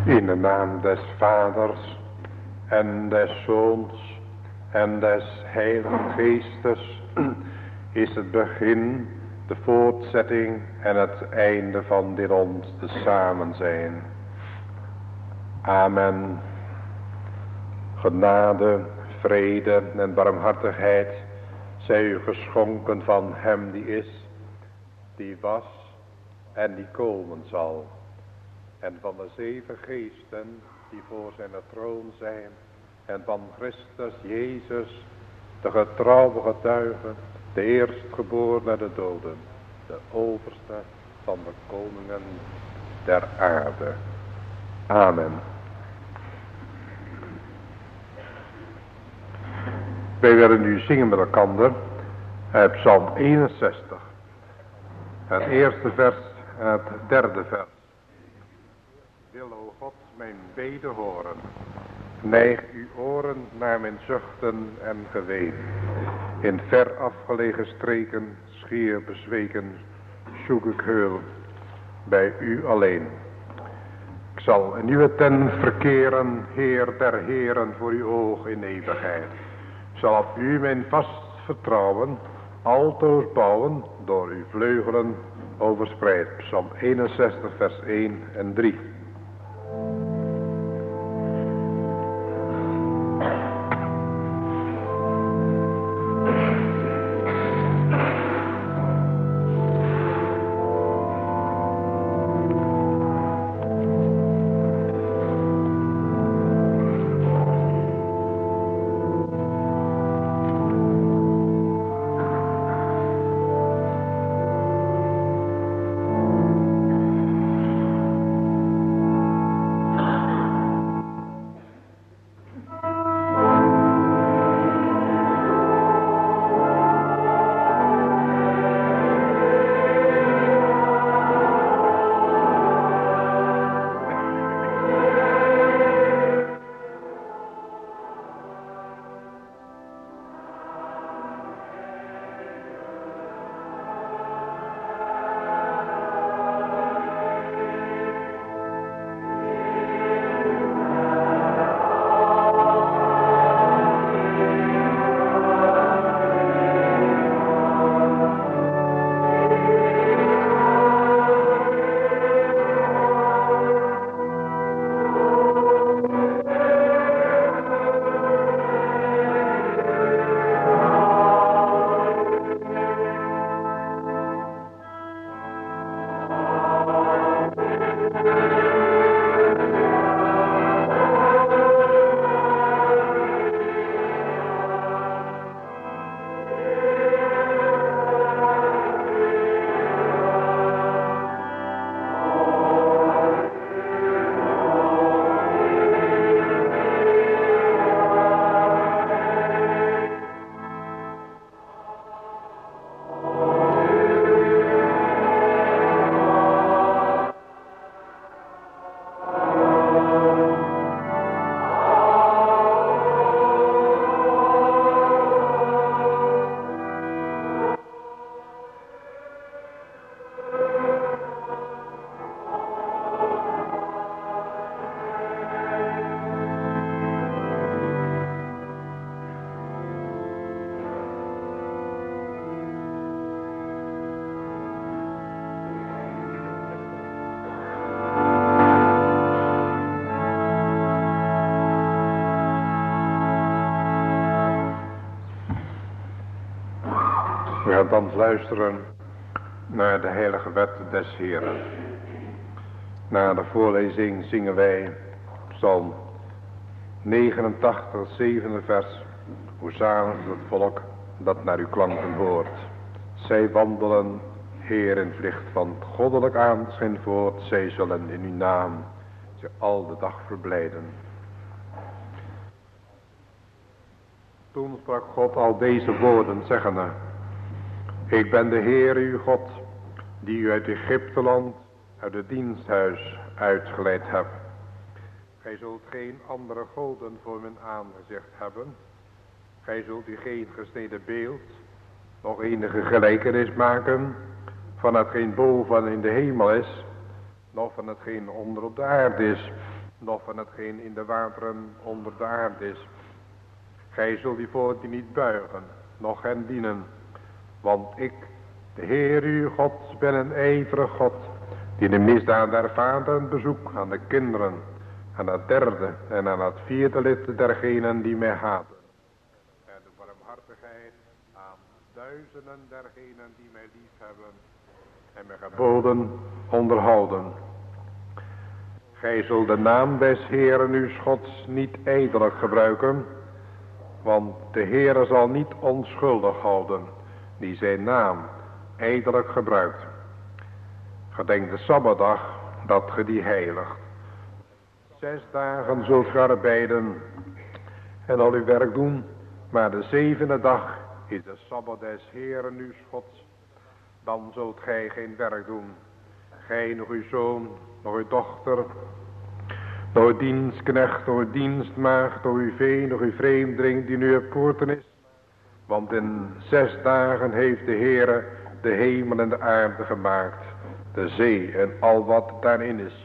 In de naam des Vaders en des Zoons en des Heiligen Geestes is het begin, de voortzetting en het einde van dit ons te samen zijn. Amen. Genade, vrede en barmhartigheid zij u geschonken van hem die is, die was en die komen zal. En van de 7 geesten die voor zijn troon zijn. En van Christus Jezus, de getrouwe getuige, de eerstgeboren uit de doden. De overste van de koningen der aarde. Amen. Wij willen nu zingen met elkaar uit Psalm 61. Het eerste vers en het derde vers. Wil, o God, mijn bede horen. Neig uw oren naar mijn zuchten en geween. In ver afgelegen streken, schier bezweken, zoek ik heul bij u alleen. Ik zal in uw tent verkeren, Heer der Heren, voor uw oog in eeuwigheid. Ik zal op u mijn vast vertrouwen, altoos bouwen, door uw vleugelen overspreid. Psalm 61 vers 1 en 3. We gaan dan luisteren naar de heilige wet des Heren. Na de voorlezing zingen wij Psalm 89, 7e vers. Hoe zalig is het volk dat naar uw klanken hoort. Zij wandelen, Heer, in vlicht van goddelijk aanschijn voort. Zij zullen in uw naam zich al de dag verblijden. Toen sprak God al deze woorden, zeggende: Ik ben de Heer uw God, die u uit Egypteland, uit het diensthuis uitgeleid hebt. Gij zult geen andere goden voor mijn aangezicht hebben. Gij zult u geen gesneden beeld, nog enige gelijkenis maken van hetgeen boven in de hemel is, nog van hetgeen onder op de aarde is, noch van hetgeen in de wateren onder de aarde is. Gij zult die voor die niet buigen, noch hen dienen. Want ik, de Heer uw God, ben een ijverig God, die de misdaad der vaderen bezoekt aan de kinderen, aan het derde en aan het vierde lid dergenen die mij haten. En de barmhartigheid aan duizenden dergenen die mij lief hebben en mijn geboden onderhouden. Gij zult de naam des Heeren uw Gods niet ijdelijk gebruiken, want de Heere zal niet onschuldig houden, die zijn naam ijdelijk gebruikt. Gedenk de Sabbatdag, dat ge die heiligt. 6 dagen zult ge arbeiden en al uw werk doen, maar de 7e dag is de Sabbat des Heeren uw Gods. Dan zult gij geen werk doen, gij nog uw zoon, nog uw dochter, nog uw dienstknecht, nog uw dienstmaagd, nog uw vee, nog uw vreemdeling die nu op poorten is. Want in 6 dagen heeft de Heere de hemel en de aarde gemaakt, de zee en al wat daarin is.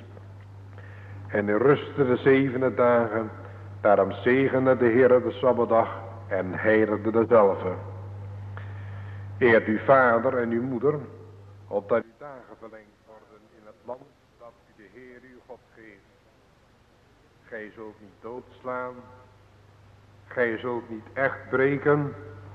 En hij rustte de 7e dagen, daarom zegende de Heere de Sabbatdag en heiligde dezelve. Eert uw vader en uw moeder, opdat uw dagen verlengd worden in het land dat u de Heer uw God geeft. Gij zult niet doodslaan, gij zult niet echt breken,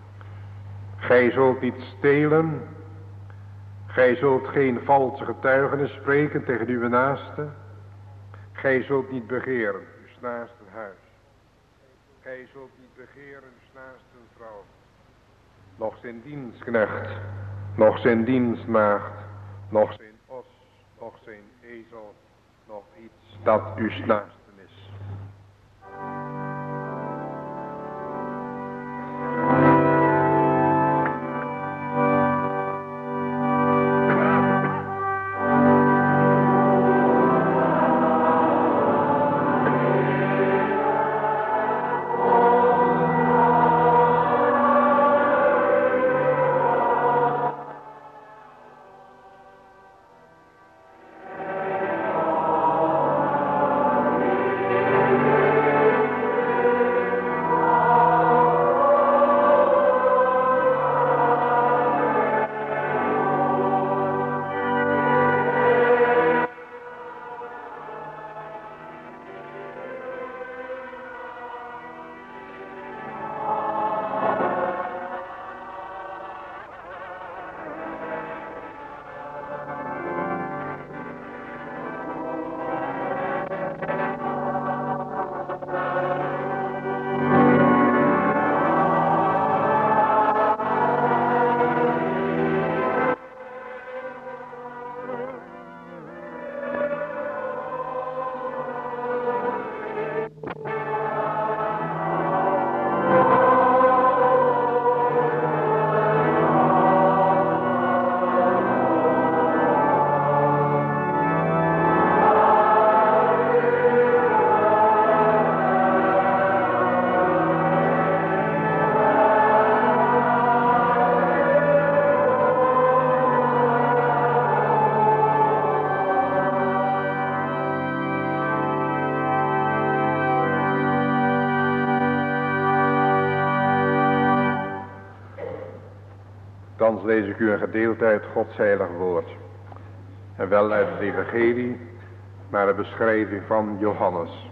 gij zult niet stelen, gij zult geen valse getuigenis spreken tegen uw naaste, gij zult niet begeren uw naaste huis, gij zult niet begeren uw naaste vrouw, nog zijn dienstknecht, nog zijn dienstmaagd, nog zijn os, nog zijn ezel, nog iets dat uw naasten is. Thans lees ik u een gedeelte uit Gods heilig woord. En wel uit het evangelie, maar een beschrijving van Johannes.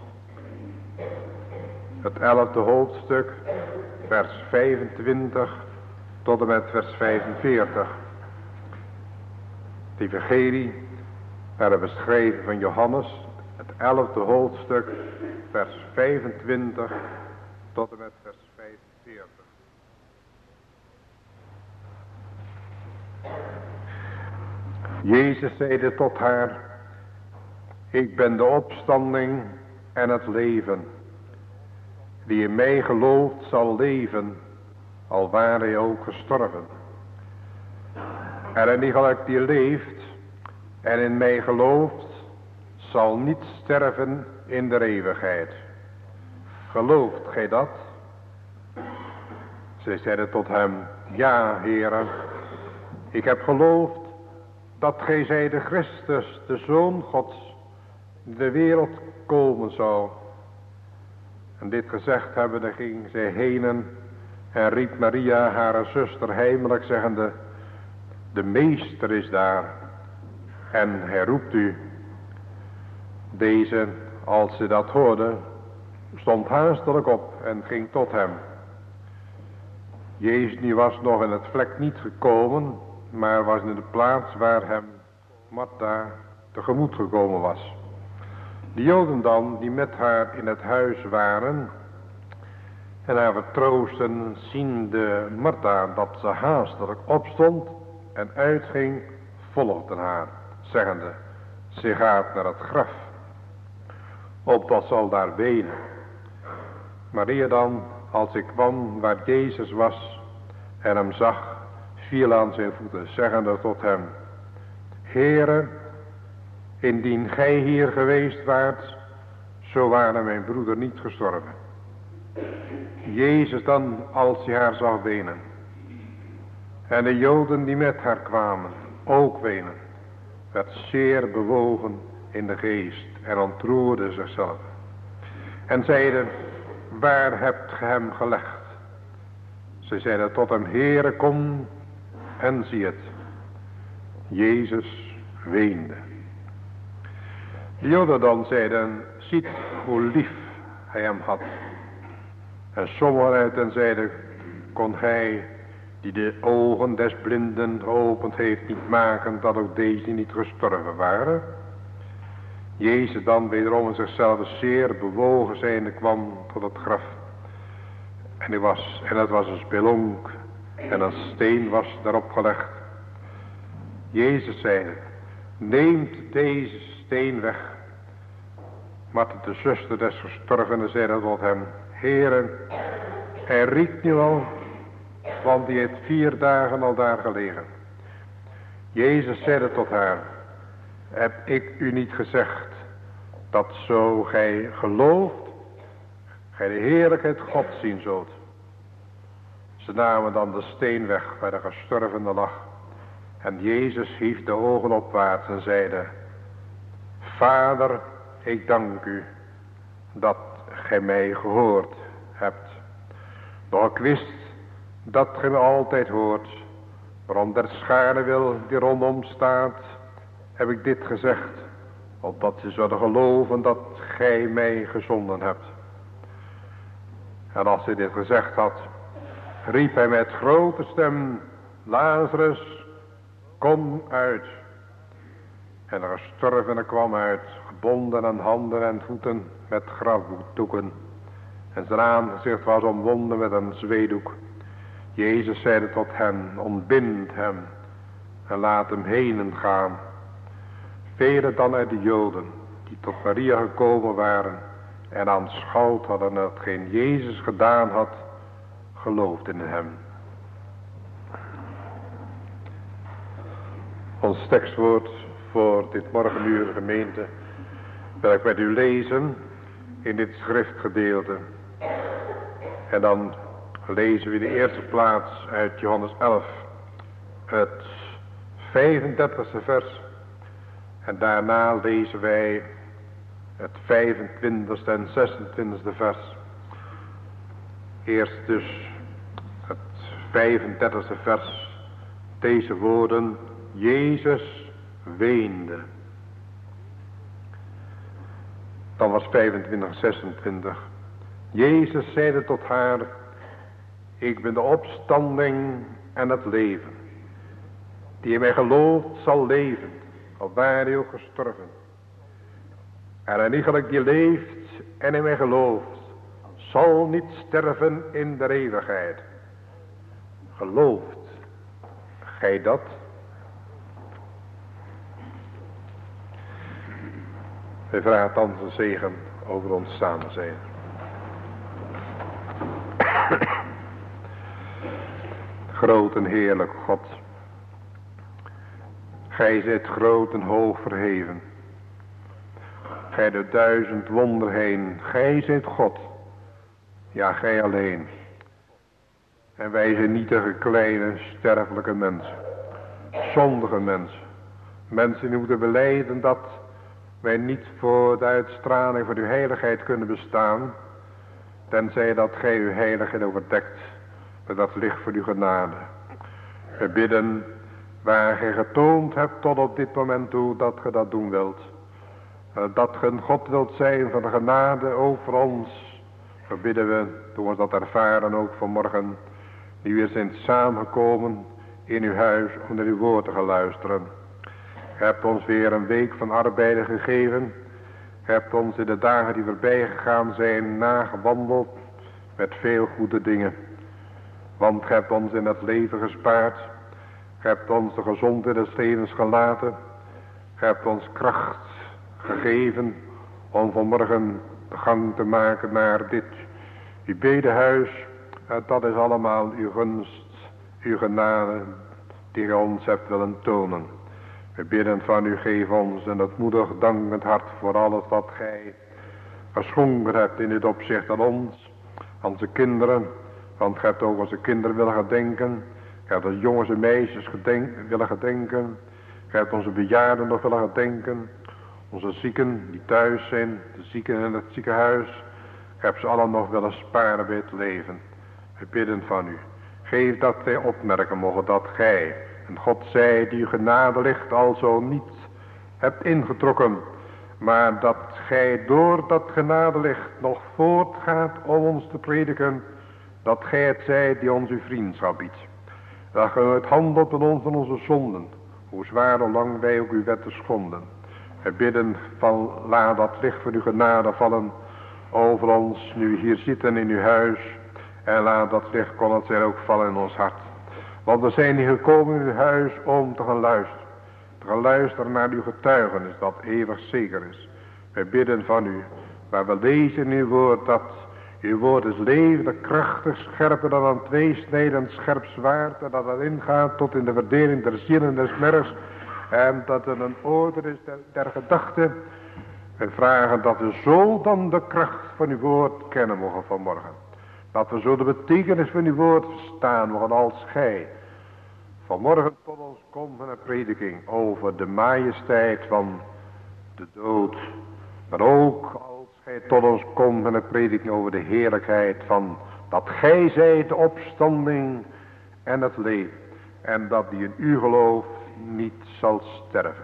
Het 11e hoofdstuk, vers 25 tot en met vers 45. Het evangelie, maar een beschrijving van Johannes, het 11e hoofdstuk, vers 25 tot en met vers 45. Jezus zeide tot haar: ik ben de opstanding en het leven. Die in mij gelooft zal leven, al ware hij ook gestorven. En die gelijk die leeft en in mij gelooft, zal niet sterven in de eeuwigheid. Gelooft gij dat? Zij zeiden tot hem: ja, Heere, ik heb geloofd dat gij zijt de Christus, de Zoon Gods, die de wereld komen zou. En dit gezegd hebbende ging zij heen en riep Maria, haar zuster, heimelijk zeggende: de meester is daar en hij roept u. Deze, als ze dat hoorde, stond haastelijk op en ging tot hem. Jezus nu was nog in het vlek niet gekomen, maar was in de plaats waar hem Martha tegemoet gekomen was. De Joden dan, die met haar in het huis waren en haar vertroosten, ziende Martha dat ze haastelijk opstond en uitging, volgden haar, zeggende: ze gaat naar het graf, opdat zal daar wenen. Maria dan, als ik kwam waar Jezus was en hem zag, viel aan zijn voeten, zeggende tot hem: Heere, indien gij hier geweest waart, zo ware mijn broeder niet gestorven. Jezus dan, als hij haar zag wenen, en de Joden die met haar kwamen, ook wenen, werd zeer bewogen in de geest en ontroerde zichzelf. En zeiden: waar hebt ge hem gelegd? Ze zeiden tot hem: Heere, kom en zie het. Jezus weende. De Joden dan zeiden: ziet hoe lief hij hem had. En sommigen uit hen zeiden: kon hij die de ogen des blinden geopend heeft niet maken, dat ook deze niet gestorven waren? Jezus dan, wederom in zichzelf zeer bewogen zijnde, kwam tot het graf. En het was een spelonk en een steen was daarop gelegd. Jezus zeide: neemt deze steen weg. Maar de zuster des gestorvenen zeide tot hem: Heere, hij riekt nu al, want die heeft 4 dagen al daar gelegen. Jezus zeide tot haar: heb ik u niet gezegd, dat zo gij gelooft, gij de heerlijkheid God zien zult? Ze namen dan de steen weg waar de gestorvene lag. En Jezus hief de ogen opwaarts en zeide: Vader, ik dank u dat gij mij gehoord hebt. Doch ik wist dat gij mij altijd hoort. Maar om der schare wil die rondom staat, heb ik dit gezegd, opdat ze zouden geloven dat gij mij gezonden hebt. En als hij dit gezegd had, riep hij met grote stem: Lazarus, kom uit. En de gestorvene kwam uit, gebonden aan handen en voeten met grafdoeken. En zijn aangezicht was omwonden met een zweedoek. Jezus zeide tot hen: ontbind hem en laat hem heen gaan. Velen dan uit de Joden, die tot Maria gekomen waren en aanschouwd hadden hetgeen Jezus gedaan had, geloofden in hem. Ons tekstwoord voor dit morgenuur, gemeente, wil ik met u lezen in dit schriftgedeelte. En dan lezen we de eerste plaats uit Johannes 11, het 35e vers. En daarna lezen wij het 25e en 26e vers. Eerst dus het 35e vers. Deze woorden: Jezus weende. Dan was 25, 26. Jezus zeide tot haar: ik ben de opstanding en het leven. Die in mij gelooft zal leven, al ware hij ook gestorven. En een iegelijk die leeft en in mij gelooft, zal niet sterven in de eeuwigheid. Gelooft gij dat? Wij vragen dan de zegen over ons samen zijn. Groot en heerlijk God, gij zijt groot en hoog verheven. Gij doet 1000 wonder heen, gij zijt God, ja gij alleen. En wij zijn nietige kleine sterfelijke mensen, zondige mensen. Mensen die moeten belijden dat wij niet voor de uitstraling van uw heiligheid kunnen bestaan, tenzij dat gij uw heiligheid overdekt met dat licht van uw genade. We bidden, waar gij getoond hebt tot op dit moment toe dat ge dat doen wilt. Dat ge een God wilt zijn van de genade over ons. We bidden we, toen we dat ervaren ook vanmorgen, die weer zijn samengekomen in uw huis om naar uw woord te gaan luisteren. Ge hebt ons weer een week van arbeiden gegeven. Ge hebt ons in de dagen die voorbij gegaan zijn nagewandeld met veel goede dingen. Want ge hebt ons in het leven gespaard. Ge hebt ons de gezondheid des levens gelaten. Ge hebt ons kracht gegeven om vanmorgen de gang te maken naar dit uw bedehuis. Dat is allemaal uw gunst, uw genade die ge ons hebt willen tonen. We bidden van u, geef ons een moedig dankend hart voor alles wat gij geschonken hebt in dit opzicht aan ons, aan onze kinderen. Want gij hebt ook onze kinderen willen gedenken. Gij hebt onze jongens en meisjes willen gedenken. Gij hebt onze bejaarden nog willen gedenken. Onze zieken die thuis zijn, de zieken in het ziekenhuis. Gij hebt ze allen nog willen sparen bij het leven. We bidden van u. Geef dat wij opmerken mogen dat gij een God zij die uw genade licht alzo niet hebt ingetrokken. Maar dat gij door dat genadelicht nog voortgaat om ons te prediken. Dat gij het zijt die ons uw vriendschap biedt. Dat gij het handelt met ons van onze zonden. Hoe zwaar of lang wij ook uw wetten schonden. We bidden van laat dat licht van uw genade vallen over ons nu hier zitten in uw huis. En laat dat licht kon het zijn ook vallen in ons hart. Want we zijn hier gekomen in uw huis om te gaan luisteren. Te gaan luisteren naar uw getuigenis dat eeuwig zeker is. Wij bidden van u. Maar we lezen in uw woord dat uw woord is levend, krachtig, scherper dan een tweesnijdend scherp zwaard. En dat het ingaat tot in de verdeling der ziel en des mergs. En dat het een oordeel is der gedachten. We vragen dat we zo dan de kracht van uw woord kennen mogen vanmorgen. Dat we zo de betekenis van uw woord verstaan mogen als gij vanmorgen tot ons komt met een prediking over de majesteit van de dood. Maar ook als gij tot ons komt met een prediking over de heerlijkheid van dat gij zijt de opstanding en het leven. En dat die in u gelooft niet zal sterven.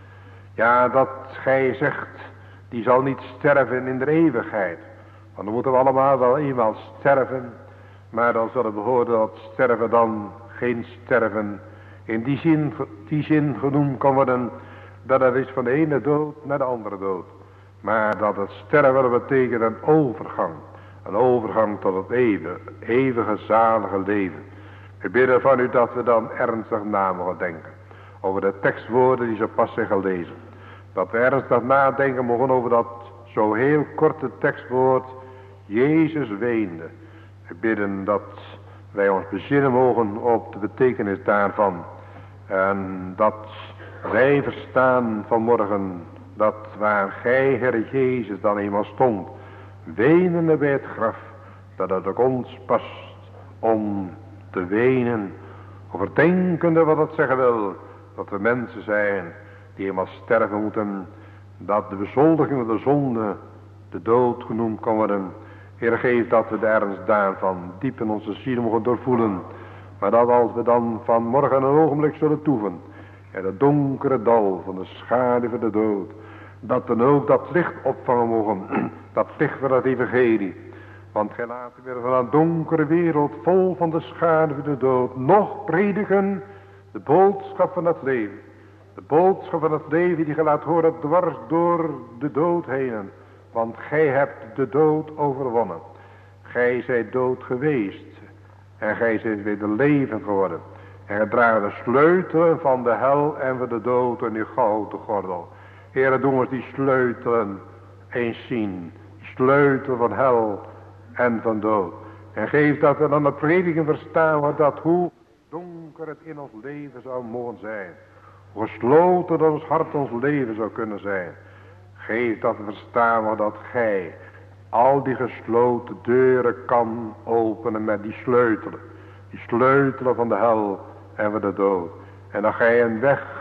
Ja, dat gij zegt, die zal niet sterven in de eeuwigheid. Want dan moeten we allemaal wel eenmaal sterven. Maar dan zullen we horen dat sterven dan geen sterven in die zin genoemd kan worden. Dat het is van de ene dood naar de andere dood. Maar dat het sterven betekent een overgang. Een overgang tot het eeuwige zalige leven. We bidden van u dat we dan ernstig na mogen denken. Over de tekstwoorden die zo pas zijn gelezen. Dat we ernstig nadenken mogen over dat zo heel korte tekstwoord. Jezus weende. We bidden dat wij ons bezinnen mogen op de betekenis daarvan. En dat wij verstaan vanmorgen dat waar gij, Heer Jezus, dan eenmaal stond, wenende bij het graf, dat het ook ons past om te wenen. Overdenkende wat het zeggen wil, dat we mensen zijn die eenmaal sterven moeten, dat de bezoldiging van de zonde de dood genoemd kan worden. Heer, geef dat we de ernst daarvan diep in onze ziel mogen doorvoelen. Maar dat als we dan vanmorgen een ogenblik zullen toeven, in het donkere dal van de schaduw van de dood, dat dan ook dat licht opvangen mogen, dat licht van het evangelie. Want gij laat weer van een donkere wereld vol van de schaduw van de dood nog prediken de boodschap van het leven. De boodschap van het leven die gij laat horen dwars door de dood heen. Want gij hebt de dood overwonnen. Gij zijt dood geweest. En gij zijt weer de leven geworden. En gij draagt de sleutelen van de hel en van de dood in uw gouden gordel. Heere, doe ons die sleutelen eens zien. Die sleutel van hel en van dood. En geef dat we dan de prediking verstaan, dat hoe donker het in ons leven zou mogen zijn. Hoe gesloten dat ons hart ons leven zou kunnen zijn. Geef dat we verstaan dat gij al die gesloten deuren kan openen met die sleutelen. Die sleutelen van de hel en van de dood. En dat gij een weg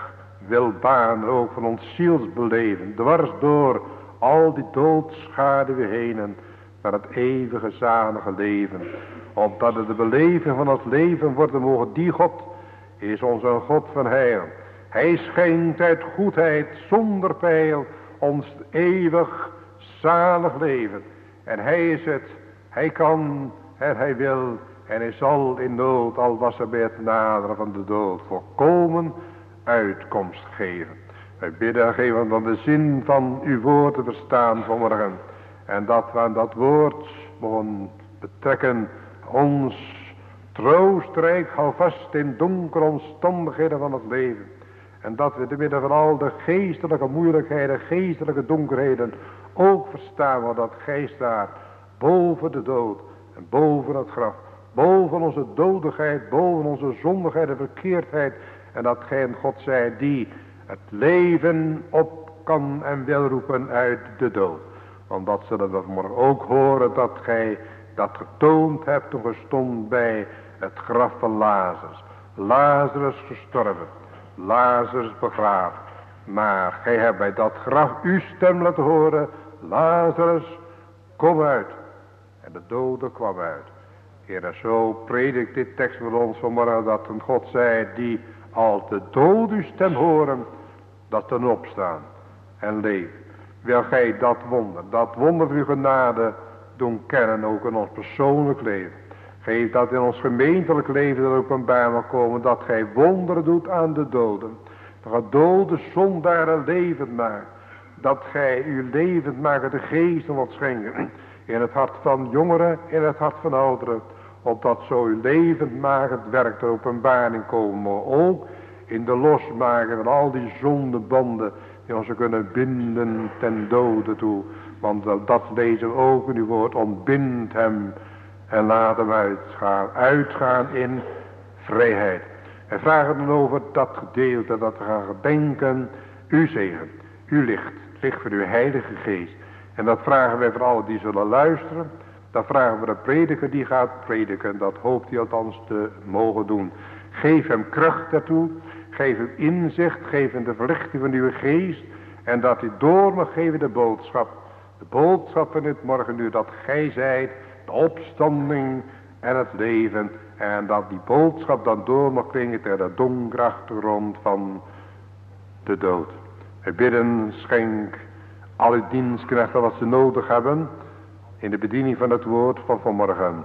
wil banen ook van ons zielsbeleven, dwars door al die doodschaduwen heen naar het eeuwige zalige leven. Opdat het de beleving van het leven worden mogen. Die God is onze God van heil. Hij schenkt uit goedheid zonder peil ons eeuwig zalig leven. En hij is het, hij kan en hij wil en hij zal in nood, al was er bij het naderen van de dood, volkomen uitkomst geven. Wij bidden en geven dan de zin van uw woord te verstaan vanmorgen. En dat we aan dat woord mogen betrekken ons troostrijk houvast in donkere omstandigheden van het leven. En dat we te midden van al de geestelijke moeilijkheden, geestelijke donkerheden ook verstaan wat dat gij staat boven de dood en boven het graf. Boven onze dodigheid, boven onze zondigheid en verkeerdheid. En dat gij een God zijt die het leven op kan en wil roepen uit de dood. Want dat zullen we morgen ook horen, dat gij dat getoond hebt toen gestond bij het graf van Lazarus. Lazarus gestorven, Lazarus begraven. Maar gij hebt bij dat graf uw stem laten horen, Lazarus, kom uit. En de dode kwam uit. Heer, en zo predikt dit tekst met ons vanmorgen dat een God zij die als de dood uw stem horen, dat ten opstaan en leven. Wil gij dat wonder van uw genade doen kennen ook in ons persoonlijk leven. Geef dat in ons gemeentelijk leven er openbaar mag komen, dat gij wonderen doet aan de doden. Dat gij dode zondaren levend maakt. Dat gij uw levend maakt de geesten wat schenken. In het hart van jongeren, in het hart van ouderen. Opdat zo uw levend makend werk ter openbaring komen. Maar ook in de losmaken van al die zondebanden die ons kunnen binden ten dode toe. Want dat lezen we ook in uw woord. Ontbind hem en laat hem uitgaan in vrijheid. En vragen dan over dat gedeelte dat we gaan gedenken. Uw zegen, uw licht, het licht van uw heilige geest. En dat vragen wij voor allen die zullen luisteren. Dat vragen we de prediker die gaat prediken. Dat hoopt hij althans te mogen doen. Geef hem kracht daartoe. Geef hem inzicht. Geef hem de verlichting van uw geest. En dat hij door mag geven de boodschap. De boodschap van dit morgen u dat gij zijt. De opstanding en het leven. En dat die boodschap dan door mag klinken ter de donkere achtergrond van de dood. Wij bidden, schenk al uw dienstknechten wat ze nodig hebben. In de bediening van het woord van vanmorgen.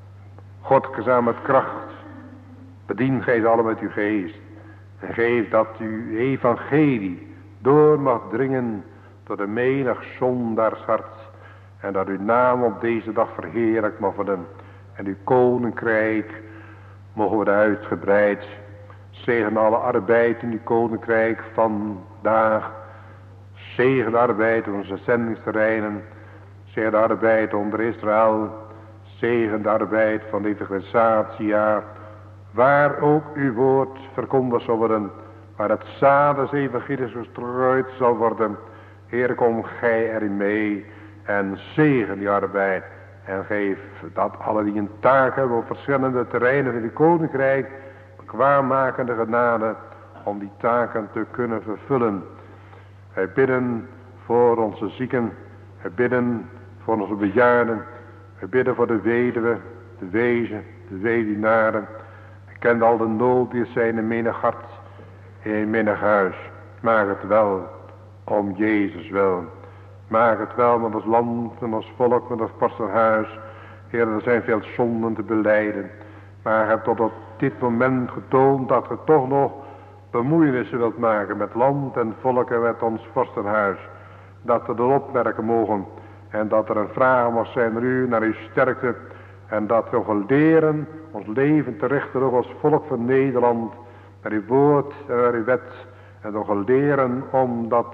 God gezaam met kracht. Bedien gij ze allen met uw geest. En geef dat uw evangelie door mag dringen tot de menig zondaars hart. En dat uw naam op deze dag verheerlijk mag worden. En uw koninkrijk mogen worden uitgebreid. Zegen alle arbeid in uw koninkrijk vandaag. Zegen de arbeid in onze zendingsterreinen. Zegen de arbeid onder Israël. Zegen de arbeid van de evangelisatie. Ja, waar ook uw woord verkondigd zal worden. Waar het zaad des evangelies gestrooid zal worden. Heer, kom gij erin mee. En zegen die arbeid. En geef dat alle die een taak hebben op verschillende terreinen in uw koninkrijk. Bekwaammakende genade om die taken te kunnen vervullen. Wij bidden voor onze zieken. Wij bidden voor onze bejaarden. Wij bidden voor de weduwe, de wezen, de weduwnaren. Hij kent al de nood die zijn in menig hart, in menig huis. Maak het wel om Jezus wil. Maak het wel met ons land, met ons volk, met ons vorstenhuis. Heer, er zijn veel zonden te belijden. Maar je hebt tot op dit moment getoond dat je toch nog bemoeienissen wilt maken met land en volk en met ons vorstenhuis. Dat we dat opmerken mogen. En dat er een vraag mag zijn naar u, naar uw sterkte. En dat we gaan leren ons leven te richten ook als volk van Nederland. Naar uw woord en naar uw wet. En we gaan leren om dat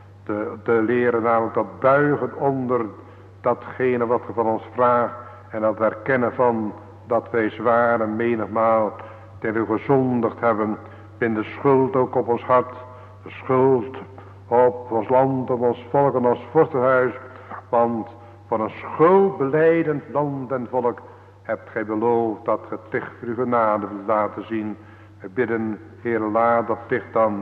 te leren, namelijk dat buigen onder datgene wat we van ons vraagt. En dat herkennen van dat wij zwaar en menigmaal tegen u gezondigd hebben. Bind de schuld ook op ons hart. De schuld op ons land, op ons volk en ons vorstenhuis. Want van een schuldbelijdend land en volk hebt gij beloofd dat ge het licht voor uw genade wilt laten zien. We bidden, Heer, laat dat licht dan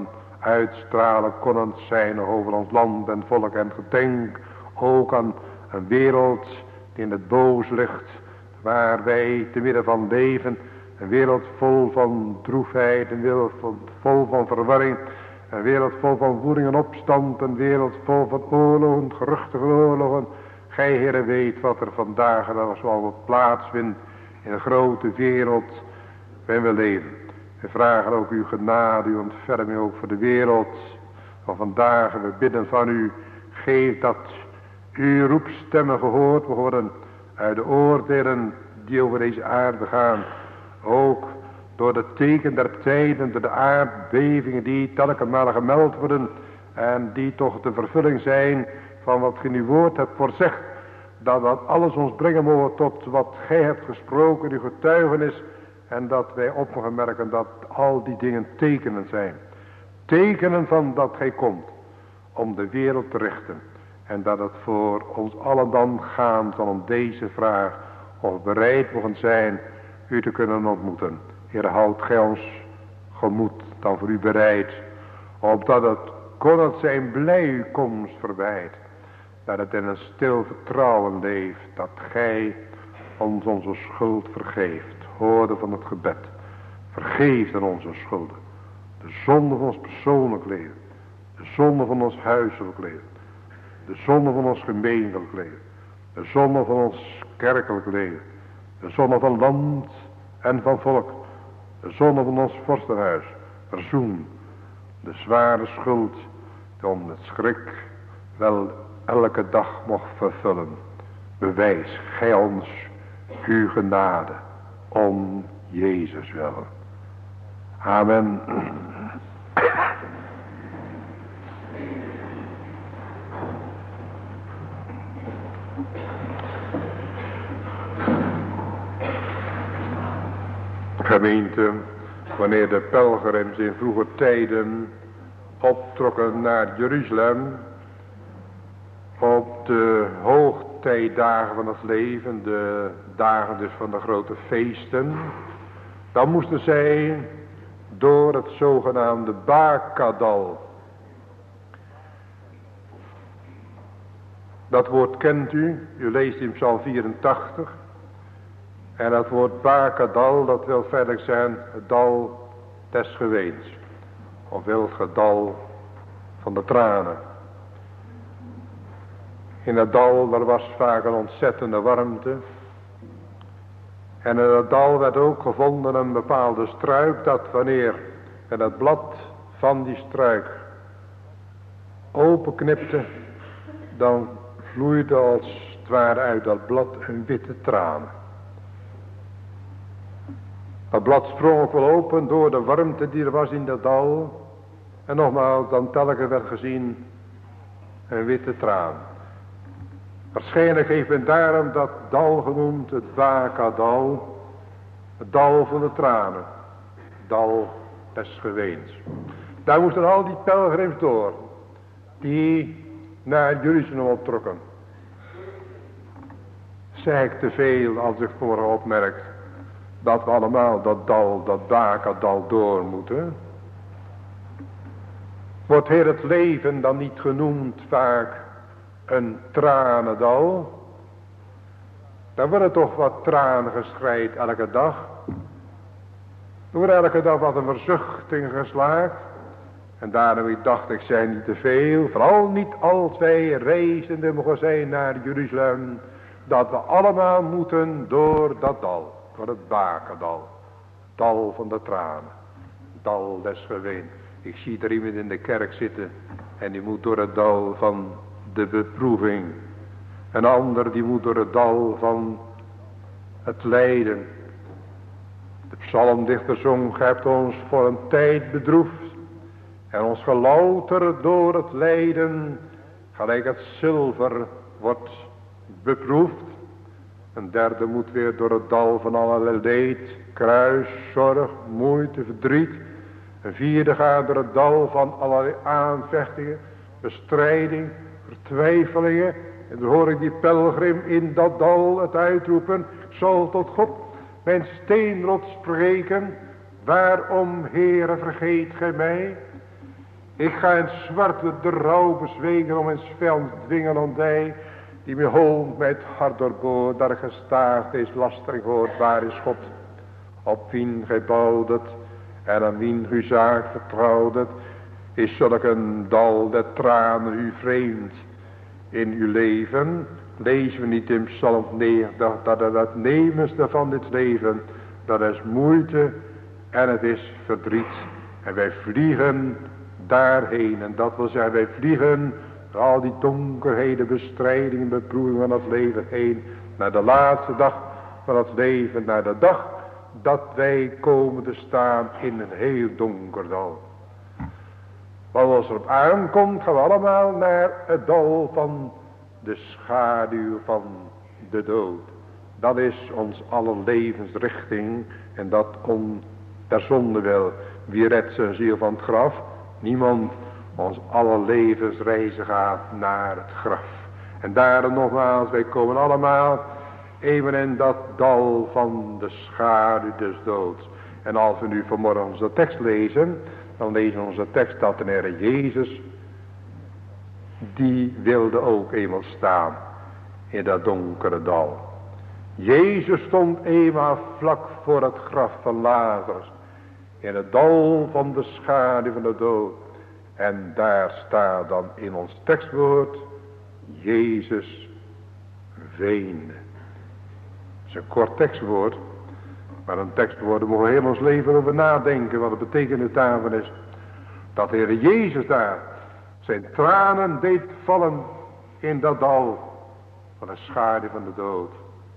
uitstralen kon zijn over ons land en volk. En gedenk ook aan een wereld die in het boos ligt, waar wij te midden van leven. Een wereld vol van droefheid, een wereld vol van verwarring. Een wereld vol van woeding en opstand, een wereld vol van oorlogen, geruchtige oorlogen. Gij, Heere, weet wat er vandaag en dan zoal plaatsvindt in de grote wereld waarin we leven. We vragen ook uw genade, uw ontferming ook voor de wereld van vandaag. En we bidden van u, geef dat uw roepstemmen gehoord worden uit de oordelen die over deze aarde gaan. Ook door de teken der tijden, door de aardbevingen die telkens malen gemeld worden. En die toch de vervulling zijn van wat ge in uw woord hebt voorzegd. Dat alles ons brengen mogen tot wat gij hebt gesproken, uw getuigenis. En dat wij op mogen merken dat al die dingen tekenen zijn. Tekenen van dat gij komt om de wereld te richten. En dat het voor ons allen dan gaan zal om deze vraag of we bereid mogen zijn u te kunnen ontmoeten. Heer, houd gij ons gemoed dan voor u bereid. Opdat het kon het zijn blij uw komst verwijt. Dat het in een stil vertrouwen leeft. Dat gij ons onze schuld vergeeft. Hoorde van het gebed. Vergeef dan onze schulden. De zonde van ons persoonlijk leven. De zonde van ons huiselijk leven. De zonde van ons gemeentelijk leven. De zonde van ons kerkelijk leven. De zonde van land en van volk. De zonde van ons vorstenhuis. Verzoen. De zware schuld die om het schrik wel elke dag mocht vervullen. Bewijs gij ons uw genade om Jezus wil. Amen. Gemeente, wanneer de pelgrims in vroege tijden optrokken naar Jeruzalem, op de hoogtijdagen van het leven, de dagen dus van de grote feesten, dan moesten zij door het zogenaamde Bakadal. Dat woord kent u leest in Psalm 84. En dat woord Bakadal, dat wil feitelijk zijn het dal des geweens. Of wil het dal van de tranen. In dat dal, daar was vaak een ontzettende warmte. En in dat dal werd ook gevonden een bepaalde struik, dat wanneer het blad van die struik openknipte, dan vloeide als het ware uit dat blad een witte traan. Dat blad sprong ook wel open door de warmte die er was in dat dal. En nogmaals, dan telkens werd gezien een witte traan. Waarschijnlijk heeft men daarom dat dal genoemd het Bakadal. Het dal van de tranen. Dal des geweens. Daar moesten al die pelgrims door. Die naar Jeruzalem optrokken. Zeg ik te veel als ik voor opmerk dat we allemaal dat dal, dat Bakadal door moeten. Wordt hier het leven dan niet genoemd vaak een tranendal? Dan worden toch wat tranen geschreid elke dag. Er wordt elke dag wat een verzuchting geslaakt. En daarom dacht ik, zijn niet te veel, vooral niet als wij reizende mogen zijn naar Jeruzalem, dat we allemaal moeten door dat dal. Door het Bakadal. Dal van de tranen. Dal des geween. Ik zie er iemand in de kerk zitten. En die moet door het dal van de beproeving. Een ander die moet door het dal van het lijden. De psalmdichter zong. Gij hebt ons voor een tijd bedroefd. En ons gelouterd door het lijden. Gelijk het zilver wordt beproefd. Een derde moet weer door het dal van allerlei leed, kruis, zorg, moeite, verdriet. Een vierde gaat door het dal van allerlei aanvechtingen, bestrijding, vertwijfelingen. En dan hoor ik die pelgrim in dat dal het uitroepen. Ik zal tot God mijn steenrot spreken. Waarom, Heere, vergeet gij mij? Ik ga in zwarte de rouw bezwegen om in spel dwingen ontdij. Die me hoont met het hart doorboord. Daar gestaag deze lastering hoort. Waar is God? Op wien gij bouwdet en aan wien uw zaak vertrouwdet. Is zulk een dal der tranen u vreemd in uw leven? Lezen we niet in Psalm 90 dat het uitnemendste van dit leven, dat is moeite en het is verdriet. En wij vliegen daarheen. En dat wil zeggen, wij vliegen door al die donkerheden, bestrijdingen, beproevingen van het leven heen. Naar de laatste dag van het leven. Naar de dag dat wij komen te staan in een heel donker dal. Want als er op aankomt, gaan we allemaal naar het dal van de schaduw van de dood. Dat is ons aller levensrichting. En dat om der zonde wil. Wie redt zijn ziel van het graf? Niemand. Ons aller levensreizen gaat naar het graf. En daarom nogmaals, wij komen allemaal even in dat dal van de schaduw des doods. En als we nu vanmorgen onze tekst lezen, dan lezen we onze tekst dat de Heer Jezus, die wilde ook eenmaal staan in dat donkere dal. Jezus stond eenmaal vlak voor het graf van Lazarus, in het dal van de schaduw van de dood. En daar staat dan in ons tekstwoord, Jezus weende. Het is een kort tekstwoord, maar een tekstwoord, daar mogen we heel ons leven over nadenken, wat het betekenis daarvan is. Dat de Heer Jezus daar zijn tranen deed vallen in dat dal van de schaduw van de dood.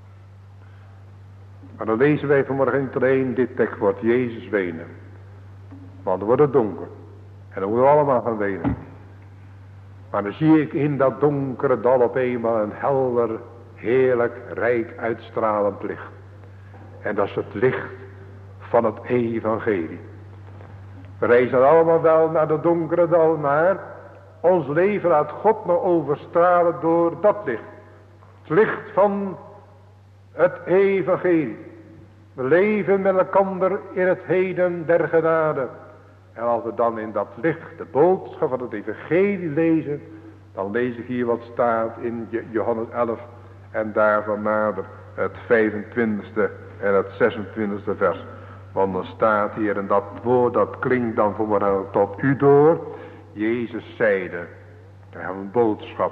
Maar dan lezen wij vanmorgen niet alleen dit tekstwoord, Jezus wenen. Want dan wordt het donker. En dan moeten we allemaal gaan wenen. Maar dan zie ik in dat donkere dal op eenmaal een helder, heerlijk, rijk uitstralend licht. En dat is het licht van het evangelie. We reizen allemaal wel naar de donkere dal, maar ons leven laat God nou overstralen door dat licht. Het licht van het evangelie. We leven met elkaar in het heden der genade. En als we dan in dat licht de boodschap van het evangelie lezen, dan lees ik hier wat staat in Johannes 11 en daarvan nader het 25e en het 26e vers. Want dan staat hier, en dat woord dat klinkt dan vanmorgen tot u door. Jezus zeide, we hebben een boodschap.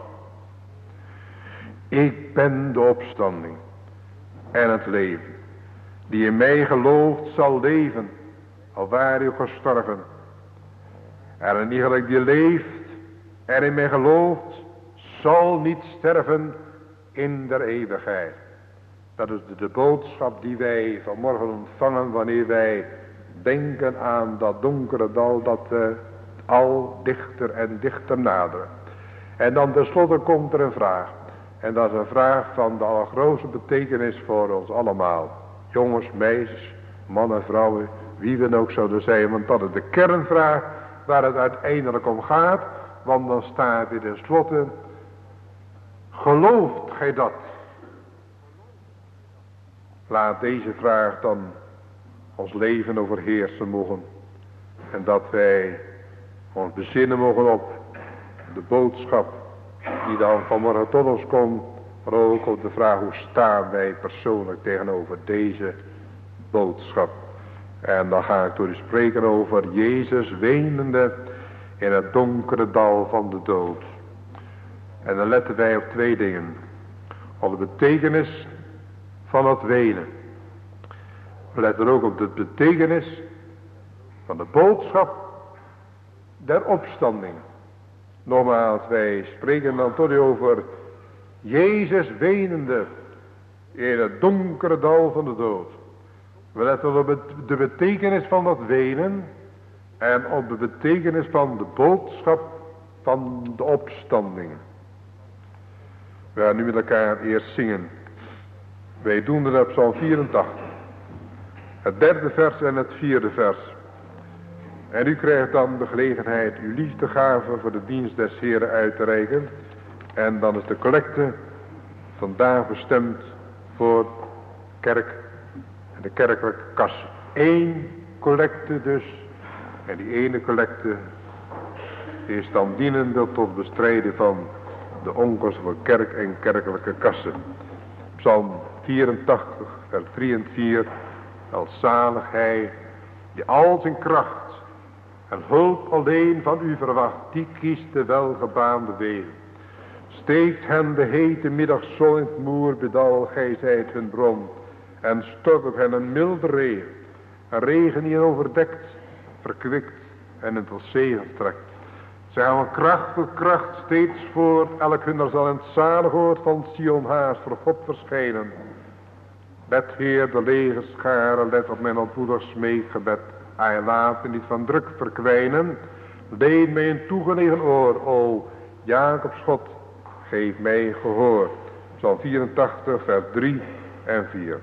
Ik ben de opstanding en het leven. Die in mij gelooft zal leven, al ware u gestorven. En die gelijk die leeft en in mij gelooft, zal niet sterven in der eeuwigheid. Dat is de boodschap die wij vanmorgen ontvangen wanneer wij denken aan dat donkere dal dat al dichter en dichter naderen. En dan tenslotte komt er een vraag. En dat is een vraag van de allergrootste betekenis voor ons allemaal. Jongens, meisjes, mannen, vrouwen, wie we ook zouden zijn. Want dat is de kernvraag waar het uiteindelijk om gaat. Want dan staat hier tenslotte, gelooft gij dat? Laat deze vraag dan ons leven overheersen mogen. En dat wij ons bezinnen mogen op de boodschap die dan vanmorgen tot ons komt. Maar ook op de vraag, hoe staan wij persoonlijk tegenover deze boodschap. En dan ga ik door u spreken over Jezus wenende in het donkere dal van de dood. En dan letten wij op twee dingen. Op de betekenis van het wenen. We letten ook op de betekenis van de boodschap der opstanding. Nogmaals, wij spreken dan tot u over Jezus wenende in het donkere dal van de dood. We letten op de betekenis van dat wenen en op de betekenis van de boodschap van de opstanding. We gaan nu met elkaar eerst zingen. Wij doen het op Psalm 84. Het 3e vers en het 4e vers. En u krijgt dan de gelegenheid uw liefdegave voor de dienst des Heren uit te reiken. En dan is de collecte vandaag bestemd voor kerk en de kerkelijke kas. 1 collecte dus. En die ene collecte is dan dienende tot bestrijden van de onkosten voor kerk en kerkelijke kassen. Psalm 84, vers 3 en 4. Welzalig hij die al zijn kracht en hulp alleen van u verwacht, die kiest de welgebaande wegen. Steekt hen de hete middagzon in het moerbedal, gij zijt hun bron. En stort op hen een milde regen. Een regen die hen overdekt, verkwikt en in tot zegen strekt. Zij gaan van kracht tot kracht steeds voort. Elk hunner zal in het zalig oord van Sion haast voor God verschijnen. Let Heer de legerscharen, let op mijn ontmoedig smeekgebed. Hij laat me niet van druk verkwijnen. Leen mij een toegelegen oor, o Jacobs God, geef mij gehoor. Psalm 84, vers 3 en 4.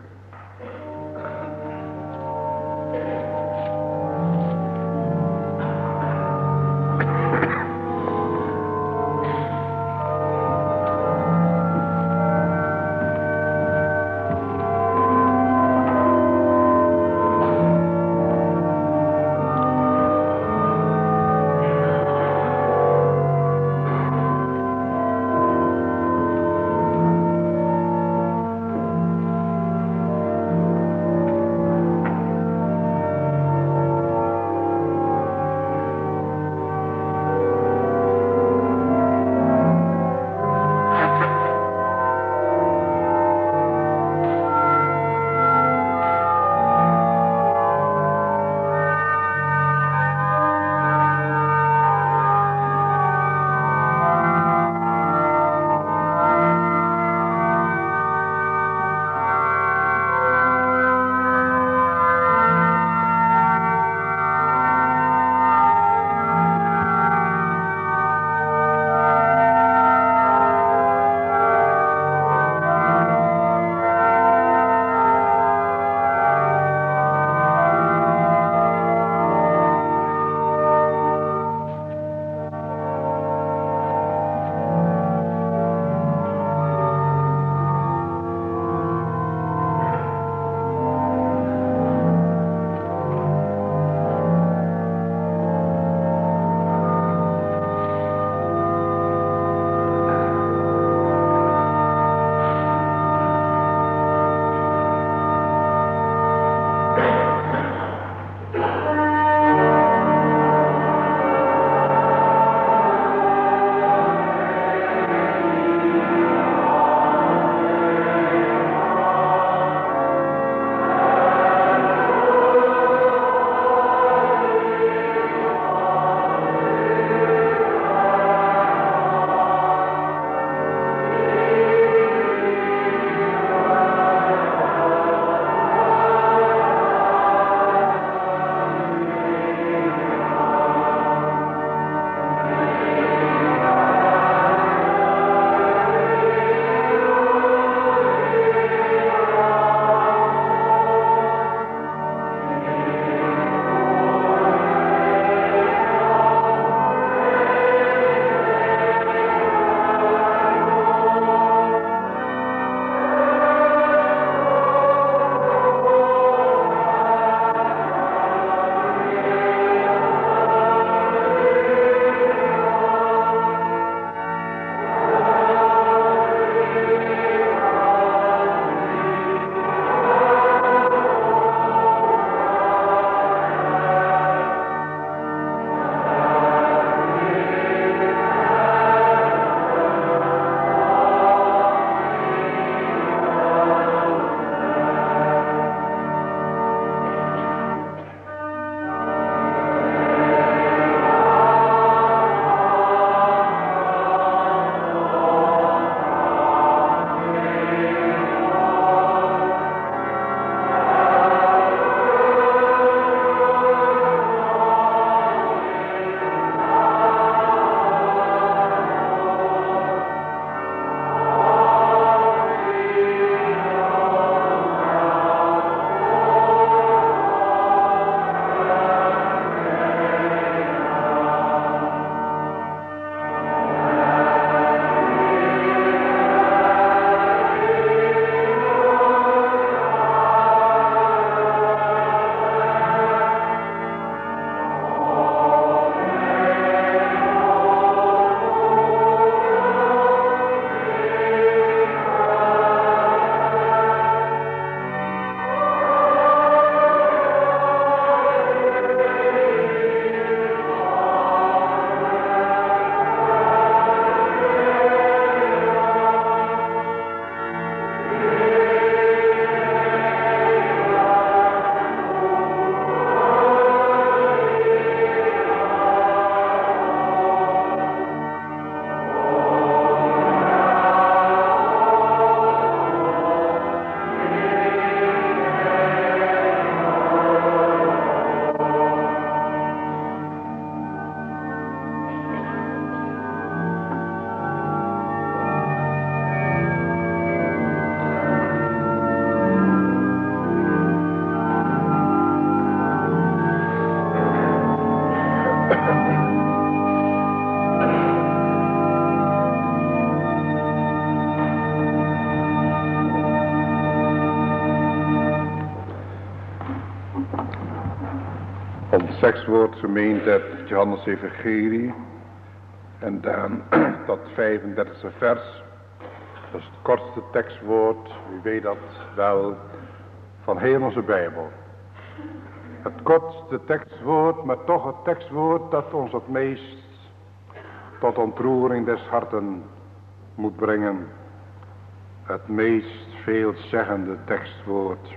Ons tekstwoord gemeend uit Johannes Evangelie. En dan tot 35e vers. Dat is het kortste tekstwoord. U weet dat wel van heel onze Bijbel. Het kortste tekstwoord, maar toch het tekstwoord dat ons het meest tot ontroering des harten moet brengen. Het meest veelzeggende tekstwoord.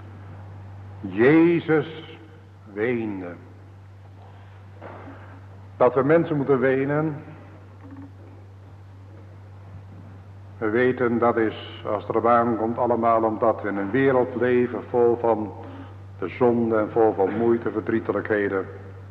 Jezus weende. Dat we mensen moeten wenen. We weten dat is, als het erop aankomt, allemaal omdat we in een wereld leven vol van de zonde en vol van moeite, verdrietelijkheden.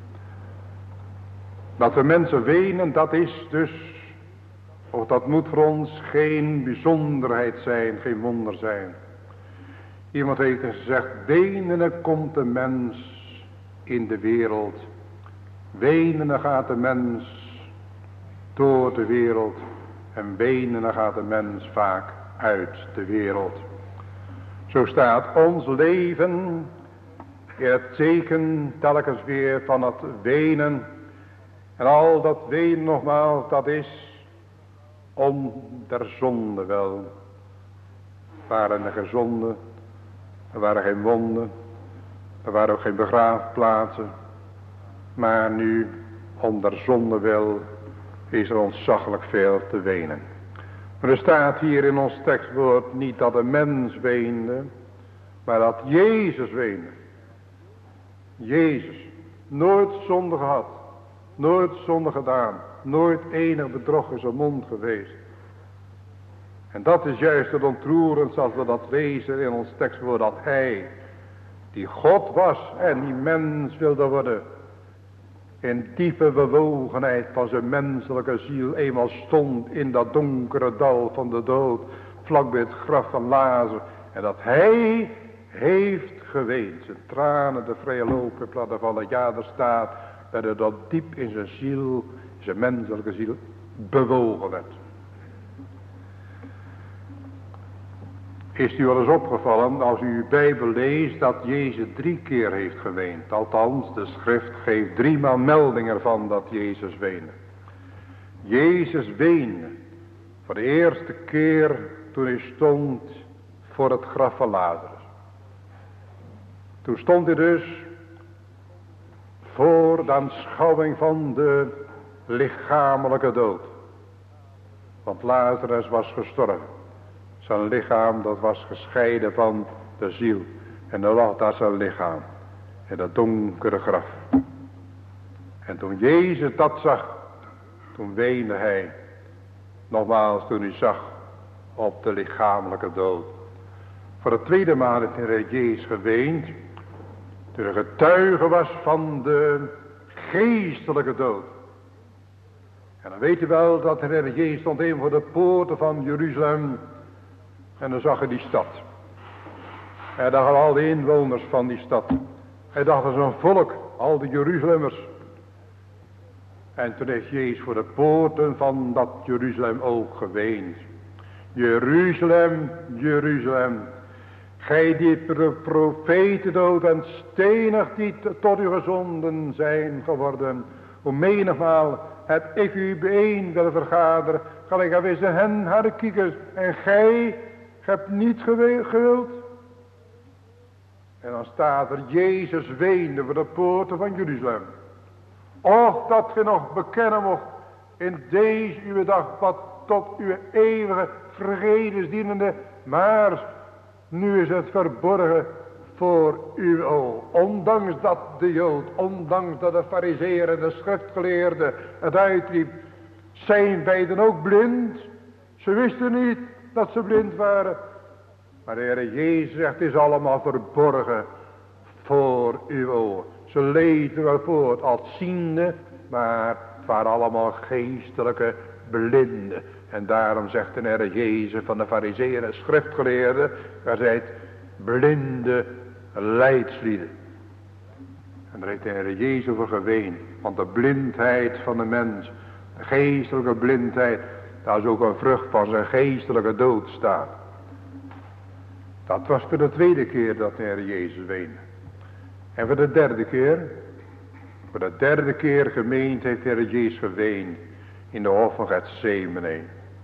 Dat we mensen wenen, dat is dus, of dat moet voor ons geen bijzonderheid zijn, geen wonder zijn. Iemand heeft gezegd, wenende komt de mens in de wereld. Wenende gaat de mens door de wereld. En wenende gaat de mens vaak uit de wereld. Zo staat ons leven in het teken telkens weer van het wenen. En al dat wenen nogmaals, dat is om der zonde wel. Er waren geen zonden, er waren geen wonden, er waren ook geen begraafplaatsen. Maar nu, om der zonde wil, is er ontzaglijk veel te wenen. Maar er staat hier in ons tekstwoord niet dat een mens weende, maar dat Jezus weende. Jezus, nooit zonde gehad, nooit zonde gedaan, nooit enig bedrog in zijn mond geweest. En dat is juist het ontroerend als we dat lezen in ons tekstwoord, dat hij, die God was en die mens wilde worden, in diepe bewogenheid van zijn menselijke ziel eenmaal stond in dat donkere dal van de dood, vlak bij het graf van Lazarus. En dat hij heeft geweend, zijn tranen de vrije loop heeft laten vallen. Ja, er staat dat hij dat diep in zijn ziel, in zijn menselijke ziel, bewogen werd. Is u wel eens opgevallen als u uw Bijbel leest dat Jezus 3 keer heeft geweend. Althans, de schrift geeft 3-maal melding ervan dat Jezus weende. Jezus weende voor de eerste keer toen hij stond voor het graf van Lazarus. Toen stond hij dus voor de aanschouwing van de lichamelijke dood. Want Lazarus was gestorven. Zijn lichaam dat was gescheiden van de ziel. En er lag daar zijn lichaam. In dat donkere graf. En toen Jezus dat zag. Toen weende hij. Nogmaals toen hij zag. Op de lichamelijke dood. Voor de tweede maal heeft de Heer Jezus geweend. Toen hij getuige was van de geestelijke dood. En dan weet u wel dat de Heer Jezus stond even voor de poorten van Jeruzalem. En dan zag hij die stad. Hij dacht al de inwoners van die stad. Hij dacht aan zo'n volk, al de Jeruzalemmers. En toen heeft Jezus voor de poorten van dat Jeruzalem ook geweend. Jeruzalem, Jeruzalem. Gij die profeten doodt en stenigt die tot u gezonden zijn geworden. Hoe menigmaal het ik u bijeen wil vergaderen. Gelijk aanwezig hen herkiekers. En gij hebt niet gewild. En dan staat er, Jezus weende voor de poorten van Jeruzalem. Och, dat ge nog bekennen mocht in deze uw dag, wat tot uw eeuwige vredesdienende, maar nu is het verborgen voor uw oog. Ondanks dat de Jood, ondanks dat de Farizeeën en de schriftgeleerden het uitriep, zijn wij dan ook blind? Ze wisten niet dat ze blind waren. Maar de Heer Jezus zegt, het is allemaal verborgen voor uw ogen. Ze leefden wel voort als ziende, maar het waren allemaal geestelijke blinden. En daarom zegt de Heer Jezus van de Farizeeën en schriftgeleerden, daar zijt blinde leidslieden. En daar heeft de Heer Jezus voor geweend. Want de blindheid van de mens, de geestelijke blindheid, dat is ook een vrucht van zijn geestelijke dood staat. Dat was voor de tweede keer dat de Heer Jezus weende. En voor de derde keer, Voor de derde keer gemeente heeft de Heer Jezus geweend in de hof van Getsemane.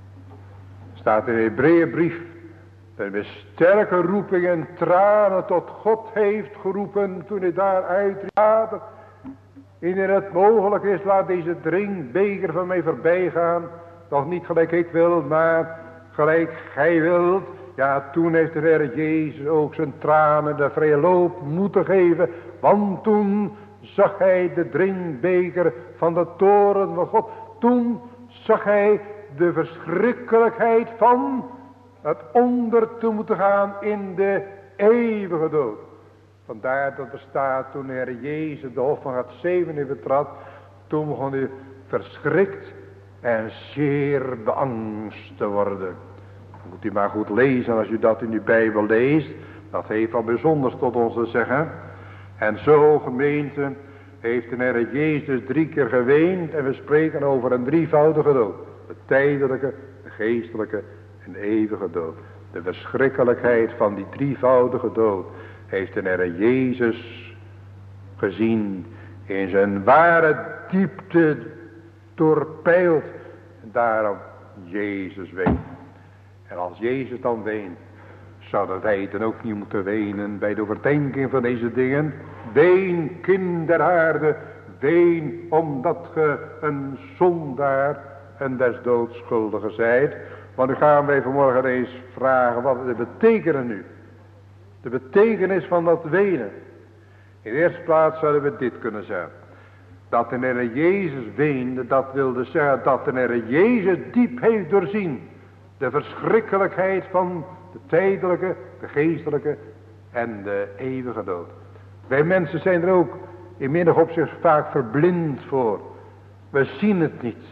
Staat in de Hebreeënbrief dat hij sterke roeping en tranen tot God heeft geroepen toen hij daar uitriep: Vader, indien het mogelijk is, laat deze drinkbeker van mij voorbij gaan. Toch niet gelijk ik wil, maar gelijk gij wilt. Ja, toen heeft de Heer Jezus ook zijn tranen de vrije loop moeten geven. Want toen zag hij de drinkbeker van de toorn van God. Toen zag hij de verschrikkelijkheid van het onder te moeten gaan in de eeuwige dood. Vandaar dat er staat, toen de Heer Jezus de hof van Getsemane betrad, toen begon hij verschrikt en zeer beangst te worden. Moet u maar goed lezen als u dat in uw Bijbel leest. Dat heeft wat bijzonders tot ons te zeggen. En zo, gemeente, heeft de Heer Jezus 3 keer geweend. En we spreken over een drievoudige dood. De tijdelijke, de geestelijke en de eeuwige dood. De verschrikkelijkheid van die drievoudige dood heeft de Heer Jezus gezien. In zijn ware diepte doorpeild. En daarom Jezus weent. En als Jezus dan weent, zouden wij dan ook niet moeten wenen bij de overdenking van deze dingen. Ween, kind der aarde, ween omdat ge een zondaar en des doods schuldige zijt. Want nu gaan wij vanmorgen eens vragen wat het betekent nu. De betekenis van dat wenen. In de eerste plaats zouden we dit kunnen zeggen. Dat de Heer Jezus weende, dat wilde zeggen dat de Heer Jezus diep heeft doorzien. De verschrikkelijkheid van de tijdelijke, de geestelijke en de eeuwige dood. Wij mensen zijn er ook in menig opzicht vaak verblind voor. We zien het niet.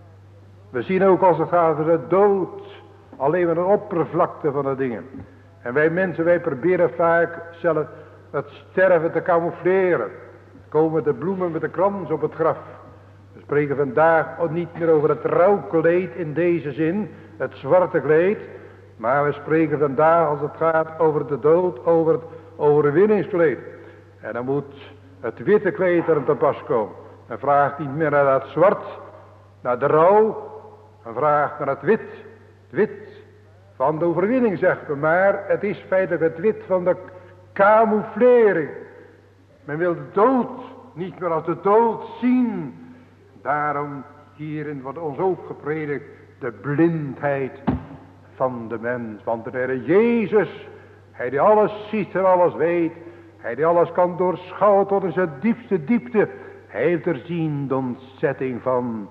We zien ook als het gaat over de dood alleen maar een oppervlakte van de dingen. En wij mensen, wij proberen vaak zelf het sterven te camoufleren. Komen de bloemen met de krans op het graf. We spreken vandaag ook niet meer over het rouwkleed in deze zin, het zwarte kleed. Maar we spreken vandaag als het gaat over de dood, over het overwinningskleed. En dan moet het witte kleed er te pas komen. Men vraagt niet meer naar dat zwart, naar de rouw. Men vraagt naar het wit. Het wit van de overwinning, zegt men. Maar het is feitelijk het wit van de camouflering. Men wil de dood niet meer als de dood zien. Daarom hierin wordt ons ook gepredikt de blindheid van de mens. Want de Heer Jezus, hij die alles ziet en alles weet, hij die alles kan doorschouwen tot in zijn diepste diepte, hij heeft er zien de ontzetting van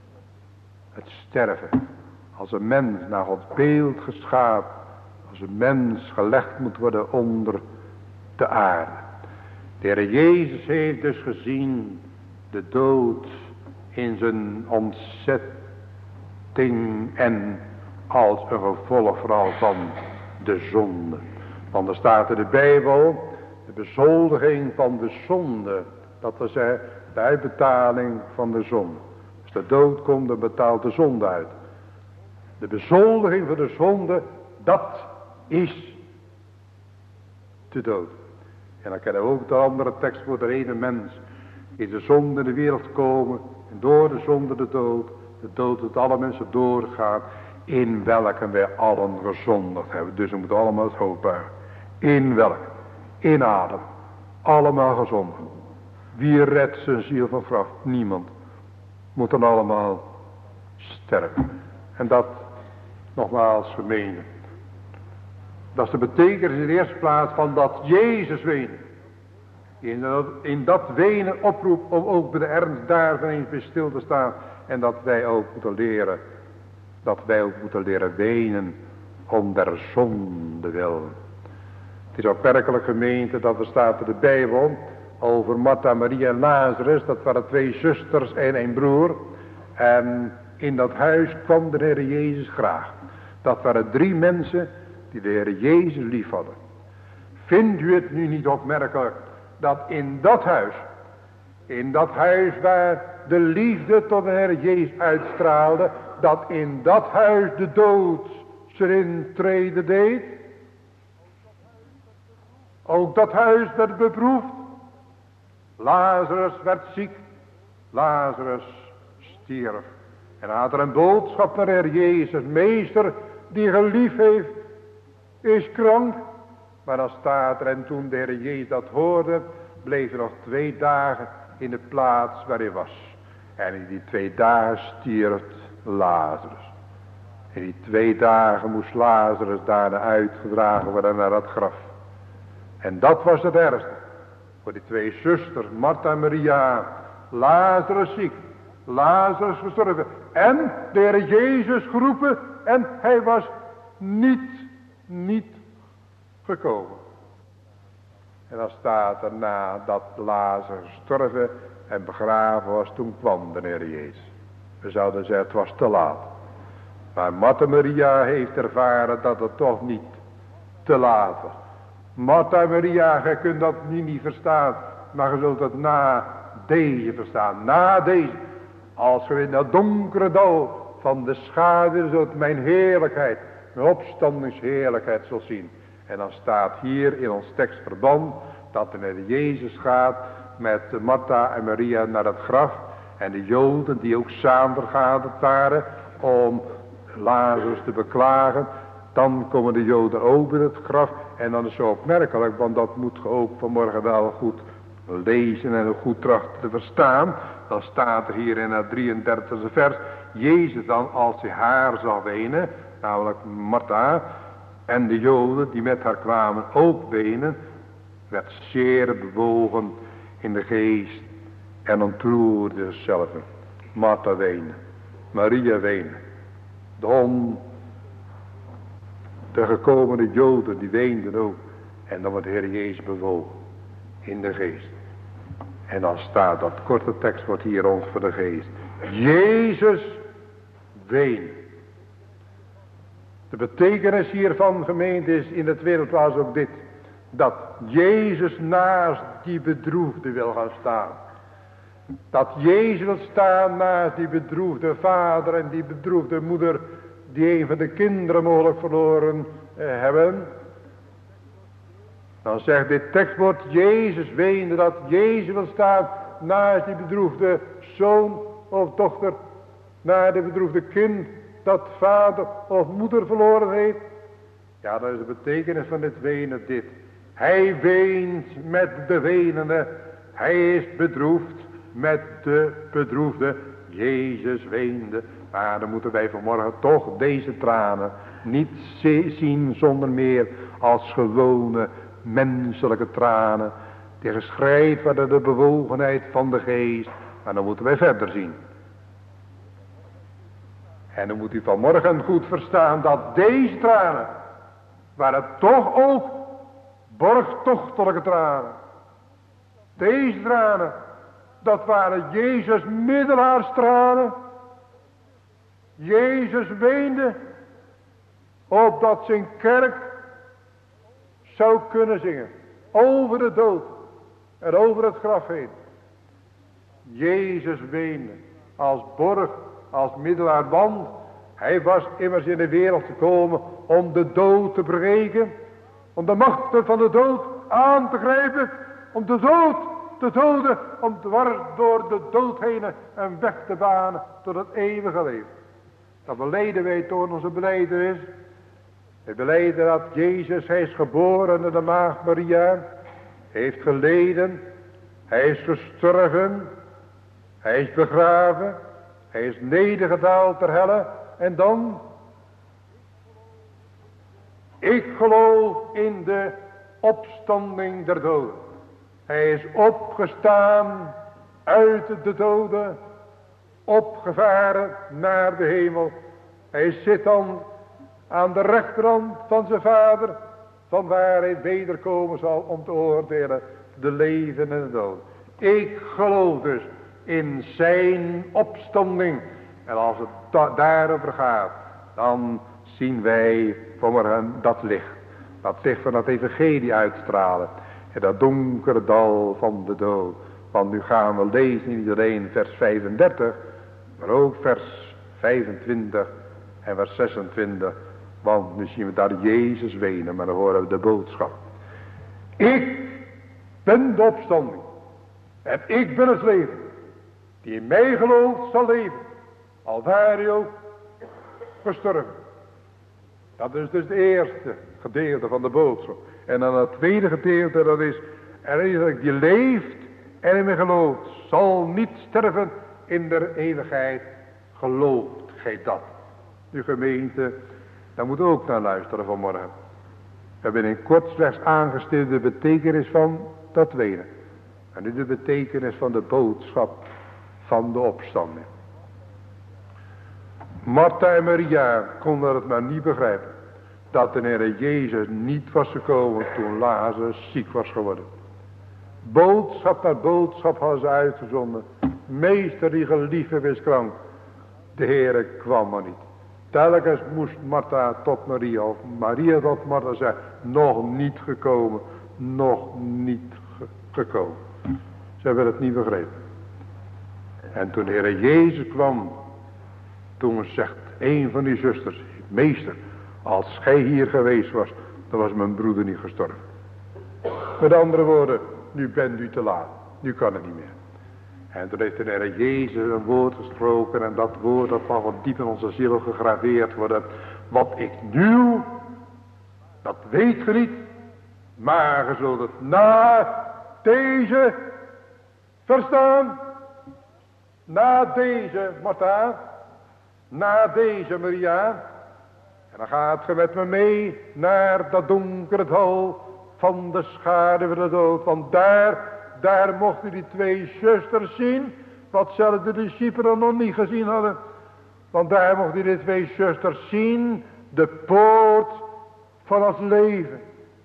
het sterven. Als een mens naar Gods beeld geschapen, als een mens gelegd moet worden onder de aarde. De Heer Jezus heeft dus gezien de dood in zijn ontzetting en als een gevolg vooral van de zonde. Want er staat in de Bijbel de bezoldiging van de zonde. Dat wil zeggen de uitbetaling van de zonde. Als de dood komt, dan betaalt de zonde uit. De bezoldiging van de zonde, dat is de dood. En dan kennen we ook de andere tekst voor de ene mens. In de zonde in de wereld komen. En door de zonde de dood. De dood dat alle mensen doorgaan. In welke wij allen gezondigd hebben. Dus we moeten allemaal het hoofd buigen. In welke? In Adam. Allemaal gezondigd. Wie redt zijn ziel van graf? Niemand. Moet dan allemaal sterven. En dat nogmaals gemeente. Dat is de betekenis in de eerste plaats van dat Jezus weende. In dat wenen oproep om ook bij de ernst daarvan eens bij stil te staan. En dat wij ook moeten leren. Dat wij ook moeten leren wenen om der zonde wil. Het is ook werkelijk gemeente dat er staat in de Bijbel over Martha, Maria en Lazarus. Dat waren 2 zusters en 1 broer. En in dat huis kwam de Heer Jezus graag. Dat waren 3 mensen die de Heer Jezus lief hadden. Vindt u het nu niet opmerkelijk dat in dat huis waar de liefde tot de Heer Jezus uitstraalde, dat in dat huis de dood zijn intrede deed? Ook dat huis werd beproefd. Lazarus werd ziek, Lazarus stierf. En hij had er een boodschap naar de Heer Jezus. Meester, die je lief heeft, is krank. Maar dan staat er, en toen de Heer Jezus dat hoorde, bleef er nog 2 dagen in de plaats waar hij was. En in die 2 dagen stierf Lazarus. In die 2 dagen moest Lazarus daarna uitgedragen worden naar dat graf. En dat was het ergste. Voor die 2 zusters, Martha en Maria. Lazarus ziek. Lazarus gestorven. En de Heer Jezus geroepen. En hij was niet gekomen. En dan staat er nadat Lazarus gestorven en begraven was, toen kwam de Heer Jezus. We zouden zeggen, het was te laat. Maar Martha Maria heeft ervaren dat het toch niet te laat was. Martha Maria, je kunt dat niet verstaan, maar je zult het na deze verstaan. Na deze, als je in dat donkere dal van de schaduw zult mijn heerlijkheid, mijn opstandingsheerlijkheid zult zien. En dan staat hier in ons tekstverband dat de Heer Jezus gaat met Martha en Maria naar het graf. En de Joden die ook samen vergaderd waren om Lazarus te beklagen. Dan komen de Joden over het graf. En dan is het zo opmerkelijk, want dat moet je ook vanmorgen wel goed lezen en goed trachten te verstaan. Dan staat er hier in het 33e vers. Jezus dan, als hij haar zag wenen, namelijk Martha, en de Joden die met haar kwamen ook wenen, werd zeer bewogen in de geest en ontroerde zichzelf. Martha weende, Maria weende. De gekomene Joden die weenden ook. En dan wordt de Heer Jezus bewogen in de geest. En dan staat dat korte tekst wordt hier ons voor de geest. Jezus weende. De betekenis hiervan, gemeente, is in de tweede plaats ook dit. Dat Jezus naast die bedroefde wil gaan staan. Dat Jezus wil staan naast die bedroefde vader en die bedroefde moeder, die een van de kinderen mogelijk verloren hebben. Dan zegt dit tekstwoord, Jezus weende, dat Jezus wil staan naast die bedroefde zoon of dochter, naast de bedroefde kind dat vader of moeder verloren heeft. Ja, dat is de betekenis van dit wenen dit. Hij weent met de wenende. Hij is bedroefd met de bedroefde. Jezus weende. Maar dan moeten wij vanmorgen toch deze tranen niet zien zonder meer als gewone menselijke tranen. Die geschreid worden de bewogenheid van de geest. Maar dan moeten wij verder zien. En dan moet u vanmorgen goed verstaan dat deze tranen waren toch ook borgtochtelijke tranen. Deze tranen, dat waren Jezus middelaarstranen. Jezus weende opdat zijn kerk zou kunnen zingen over de dood en over het graf heen. Jezus weende als borg, als middelaar, want hij was immers in de wereld gekomen om de dood te breken, om de machten van de dood aan te grijpen, om de dood te doden, om dwars door de dood heen een weg te banen tot het eeuwige leven. Dat belijden wij door onze belijdenis. We belijden dat Jezus, hij is geboren door de maagd Maria, heeft geleden, hij is gestorven, hij is begraven, hij is nedergedaald ter helle en dan, ik geloof in de opstanding der doden. Hij is opgestaan uit de doden, opgevaren naar de hemel. Hij zit dan aan de rechterhand van zijn vader, van waar hij wederkomen zal om te oordelen de leven en de dood. Ik geloof dus in zijn opstanding. En als het daarover gaat, dan zien wij vanmorgen dat licht. Dat licht van dat evangelie uitstralen. En dat donkere dal van de dood. Want nu gaan we lezen niet alleen vers 35, maar ook vers 25 en vers 26. Want nu zien we daar Jezus wenen, maar dan horen we de boodschap. Ik ben de opstanding. En ik ben het leven. Die in mij gelooft zal leven. Al ware hij ook gestorven. Dat is dus het eerste gedeelte van de boodschap. En dan het tweede gedeelte, dat is, er is die leeft en in mij gelooft, zal niet sterven in der eeuwigheid. Gelooft gij dat? De gemeente, daar moet ook naar luisteren vanmorgen. We hebben in kort slechts aangestipt de betekenis van dat tweede. En nu de betekenis van de boodschap van de opstanding. Martha en Maria konden het maar niet begrijpen. Dat de Heer Jezus niet was gekomen toen Lazarus ziek was geworden. Boodschap na boodschap hadden ze uitgezonden. Meester die geliefde is krank. De Heer kwam maar niet. Telkens moest Martha tot Maria of Maria tot Martha zeggen. Nog niet gekomen. Nog niet gekomen. Ze hebben het niet begrepen. En toen de Heer Jezus kwam. Toen zegt een van die zusters. Meester, als gij hier geweest was. Dan was mijn broeder niet gestorven. Met andere woorden. Nu bent u te laat. Nu kan het niet meer. En toen heeft de Heer Jezus een woord gesproken. En dat woord dat mag wat diep in onze ziel gegraveerd worden. Wat ik nu. Dat weet ge niet. Maar ge zult het na deze verstaan. Na deze Martha. Na deze Maria. En dan gaat ge met me mee naar dat donkere dal van de schaduw van de dood. Want daar mochten die twee zusters zien. Wat zelfs de discipelen nog niet gezien hadden. Want daar mochten die twee zusters zien. De poort van het leven.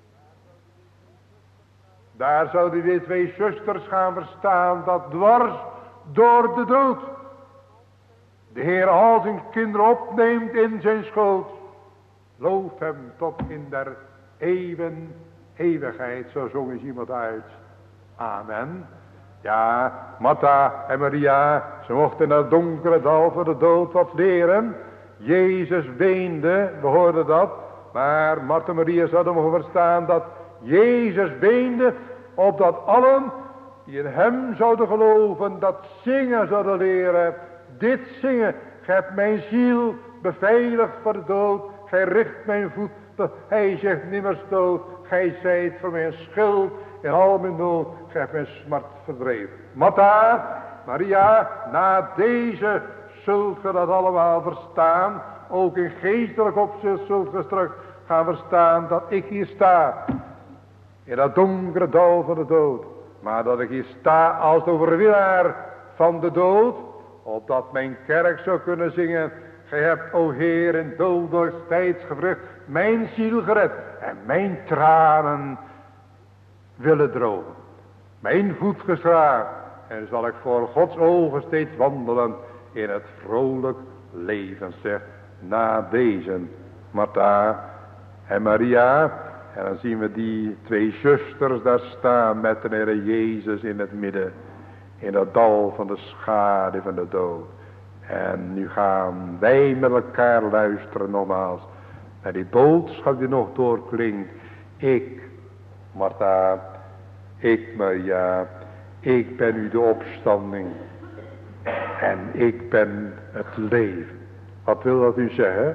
Daar zouden die twee zusters gaan verstaan. Dat dwars door de dood. De Heer al zijn kinderen opneemt in zijn schoot. Loof hem tot in der eeuwigheid. Zo zong eens iemand uit. Amen. Ja, Martha en Maria, ze mochten in het donkere dal van de dood wat leren. Jezus weende, we hoorden dat. Maar Martha en Maria zouden mogen verstaan dat Jezus weende. Opdat allen die in hem zouden geloven, dat zingen zouden leren. Dit zingen, gij hebt mijn ziel beveiligd voor de dood. Gij richt mijn voet, dat hij zich nimmer stoot. Gij zijt voor mijn schild in al mijn nood. Gij hebt mijn smart verdreven. Martha, Maria, na deze zult ge dat allemaal verstaan. Ook in geestelijk opzicht zult ge straks gaan verstaan dat ik hier sta. In dat donkere dal van de dood. Maar dat ik hier sta als de overwinnaar van de dood. Opdat mijn kerk zou kunnen zingen. Gij hebt, o Heer, in dodelijks tijdsgevrucht mijn ziel gered. En mijn tranen willen drogen. Mijn voet geschraagd. En zal ik voor Gods ogen steeds wandelen in het vrolijk leven. Zeg, na deze Martha en Maria. En dan zien we die twee zusters daar staan met de Heer Jezus in het midden. In dat dal van de schaduw van de dood. En nu gaan wij met elkaar luisteren nogmaals. Naar die boodschap die nog doorklinkt. Ik, Martha, ik Maria, ik ben u de opstanding. En ik ben het leven. Wat wil dat u zeggen?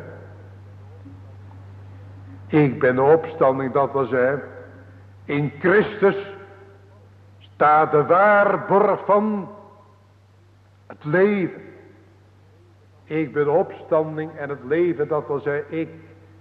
Ik ben de opstanding, dat wil zeggen. In Christus staat de waarborg van het leven. Ik ben de opstanding en het leven, dat wil zeggen, ik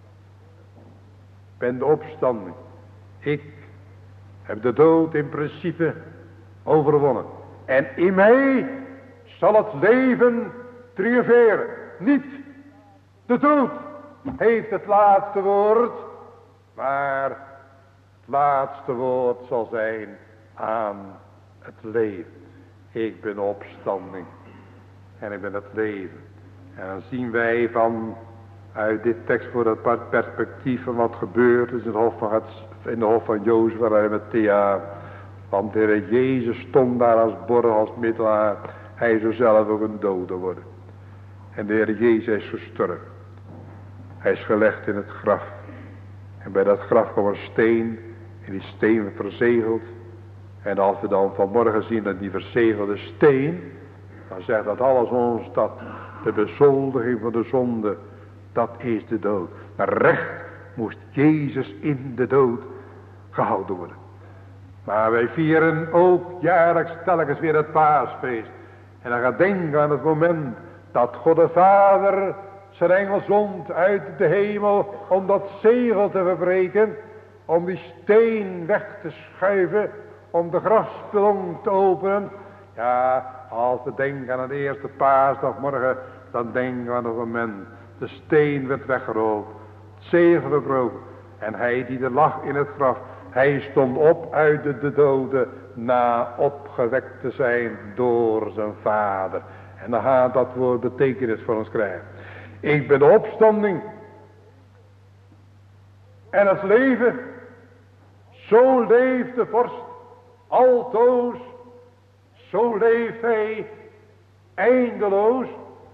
ben de opstanding. Ik heb de dood in principe overwonnen. En in mij zal het leven triomferen. Niet de dood heeft het laatste woord, maar het laatste woord zal zijn aan het leven. Ik ben de opstanding en ik ben het leven. En dan zien wij uit dit tekst voor dat perspectief van wat gebeurd is in de hof van Jozef en Arimathea. Want de Heer Jezus stond daar als borg, als middelaar. Hij zou zelf ook een dode worden. En de Heer Jezus is gestorven. Hij is gelegd in het graf. En bij dat graf kwam een steen. En die steen werd verzegeld. En als we dan vanmorgen zien dat die verzegelde steen. Dan zegt dat alles ons dat de bezoldiging van de zonde, dat is de dood. Maar recht moest Jezus in de dood gehouden worden. Maar wij vieren ook jaarlijks telkens weer het paasfeest. En dan gaat denken aan het moment dat God de Vader zijn engel zond uit de hemel om dat zegel te verbreken. Om die steen weg te schuiven, om de grafspelong te openen. Ja, als we denken aan het eerste paasdagmorgen, dan denken we aan het moment. De steen werd weggerold, het zegel verbroken. En hij die er lag in het graf, hij stond op uit de doden, na opgewekt te zijn door zijn Vader. En dan gaat dat woord betekenis voor ons krijgen. Ik ben de opstanding en het leven. Zo leeft de vorst altoos, zo leeft hij eindeloos.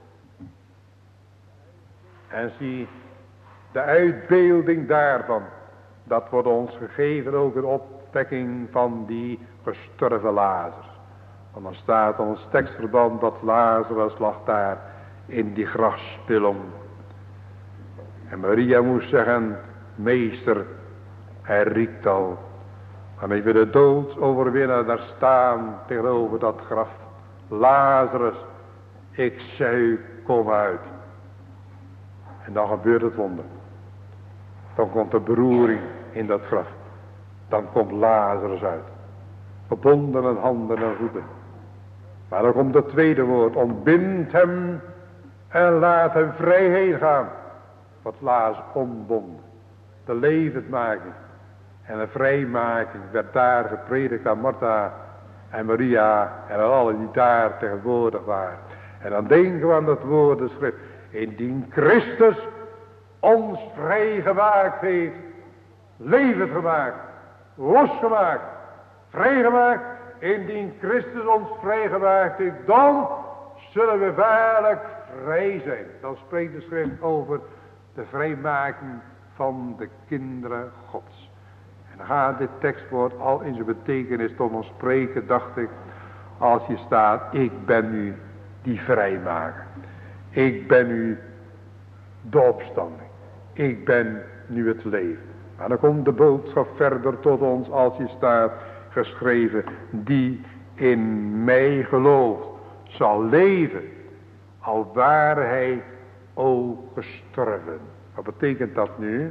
En zie de uitbeelding daarvan, dat wordt ons gegeven ook een opwekking van die gestorven Lazarus. Want dan staat ons tekstverband dat Lazarus lag daar in die grafspelong. En Maria moest zeggen, meester, hij riekt al. Dan heeft de doodsoverwinnaar daar staan tegenover dat graf. Lazarus, ik zeg u, kom uit. En dan gebeurt het wonder. Dan komt de beroering in dat graf. Dan komt Lazarus uit. Verbonden aan handen en voeten. Maar dan komt het tweede woord. Ontbind hem en laat hem vrij heen gaan. Wat Lazarus ontbonden. De levendmaking en de vrijmaking werd daar gepredikt aan Martha en Maria en aan allen die daar tegenwoordig waren. En dan denken we aan dat woord de schrift. Indien Christus ons vrijgemaakt heeft, levend gemaakt, losgemaakt, vrijgemaakt. Indien Christus ons vrijgemaakt heeft, dan zullen we waarlijk vrij zijn. Dan spreekt de schrift over de vrijmaking van de kinderen Gods. En dan gaat dit tekstwoord al in zijn betekenis tot ons spreken, dacht ik, als je staat, ik ben nu die vrijmaker. Ik ben nu de opstanding. Ik ben nu het leven. Maar dan komt de boodschap verder tot ons als je staat geschreven. Die in mij gelooft zal leven. Al ware hij ook gestorven. Wat betekent dat nu?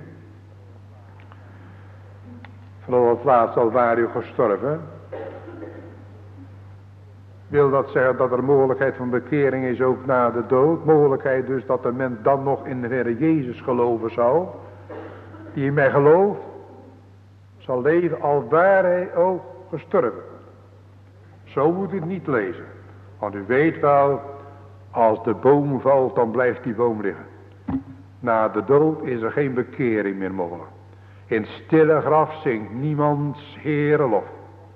Vanaf het laatst al ware u gestorven. Wil dat zeggen dat er mogelijkheid van bekering is ook na de dood? Mogelijkheid dus dat de mens dan nog in de Heer Jezus geloven zou. Die in mij gelooft, zal leven al ware hij ook gestorven. Zo moet u het niet lezen. Want u weet wel, als de boom valt, dan blijft die boom liggen. Na de dood is er geen bekering meer mogelijk. In het stille graf zingt niemands Heere lof.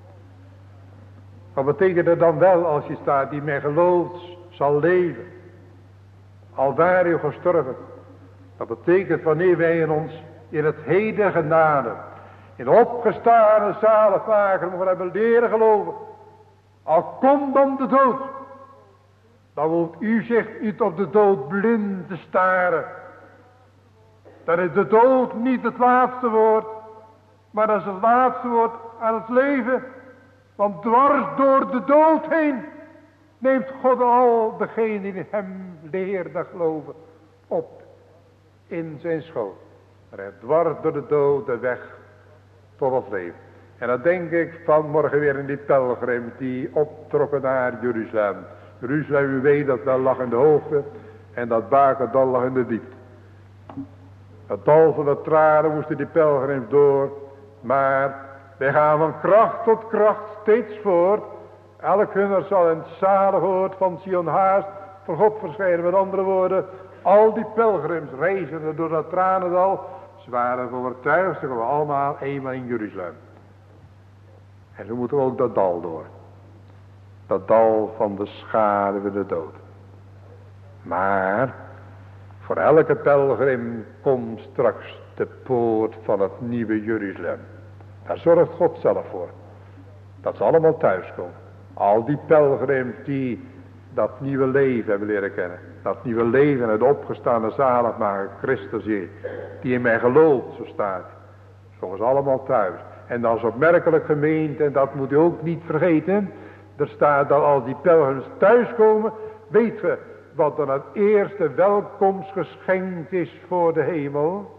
Wat betekent het dan wel als je staat, die mij gelooft zal leven? Al ware u gestorven. Dat betekent wanneer wij in het heden genade, in opgestane zaligmaker mogen hebben leren geloven. Al komt dan de dood, dan hoeft u zich niet op de dood blind te staren. Dan is de dood niet het laatste woord, maar dat is het laatste woord aan het leven. Want dwars door de dood heen neemt God al degenen die in hem leerden geloven op in zijn schoot. Maar hij dwars door de dood de weg tot het leven. En dan denk ik vanmorgen weer in die pelgrim die optrokken naar Jeruzalem. Jeruzalem, u weet dat wel, lag in de hoogte en dat bakendal lag in de diepte. Het dal van de tranen moesten die pelgrims door, maar wij gaan van kracht tot kracht steeds voort. Elk hunner zal in het zalig woord van Sion haast voor God verschijnen. Met andere woorden, al die pelgrims reizende door dat tranendal, ze waren overtuigd, ze komen allemaal eenmaal in Jeruzalem. En zo moeten we ook dat dal door. Dat dal van de schaduw de dood. Maar voor elke pelgrim komt straks de poort van het nieuwe Jeruzalem. Daar zorgt God zelf voor. Dat ze allemaal thuiskomen. Al die pelgrims die dat nieuwe leven hebben leren kennen. Dat nieuwe leven en het opgestaande zaligmaker Christus Jezus. Die in mij gelooft, zo staat. Zo is allemaal thuis. En dat is opmerkelijk gemeend en dat moet u ook niet vergeten. Er staat dat als die pelgrims thuiskomen, weet ge wat dan het eerste welkomstgeschenk is voor de hemel.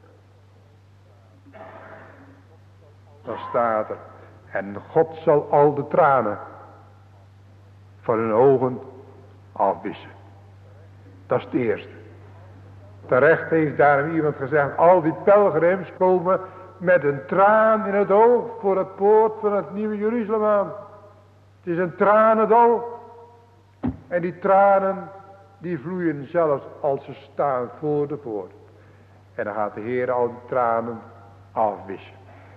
Dan staat er, en God zal al de tranen van hun ogen afwissen. Dat is het eerste. Terecht heeft daarom iemand gezegd, al die pelgrims komen met een traan in het oog voor de poort van het nieuwe Jeruzalem aan. Het is een tranendal. En die tranen die vloeien zelfs als ze staan voor de poort. En dan gaat de Heer al die tranen afwissen.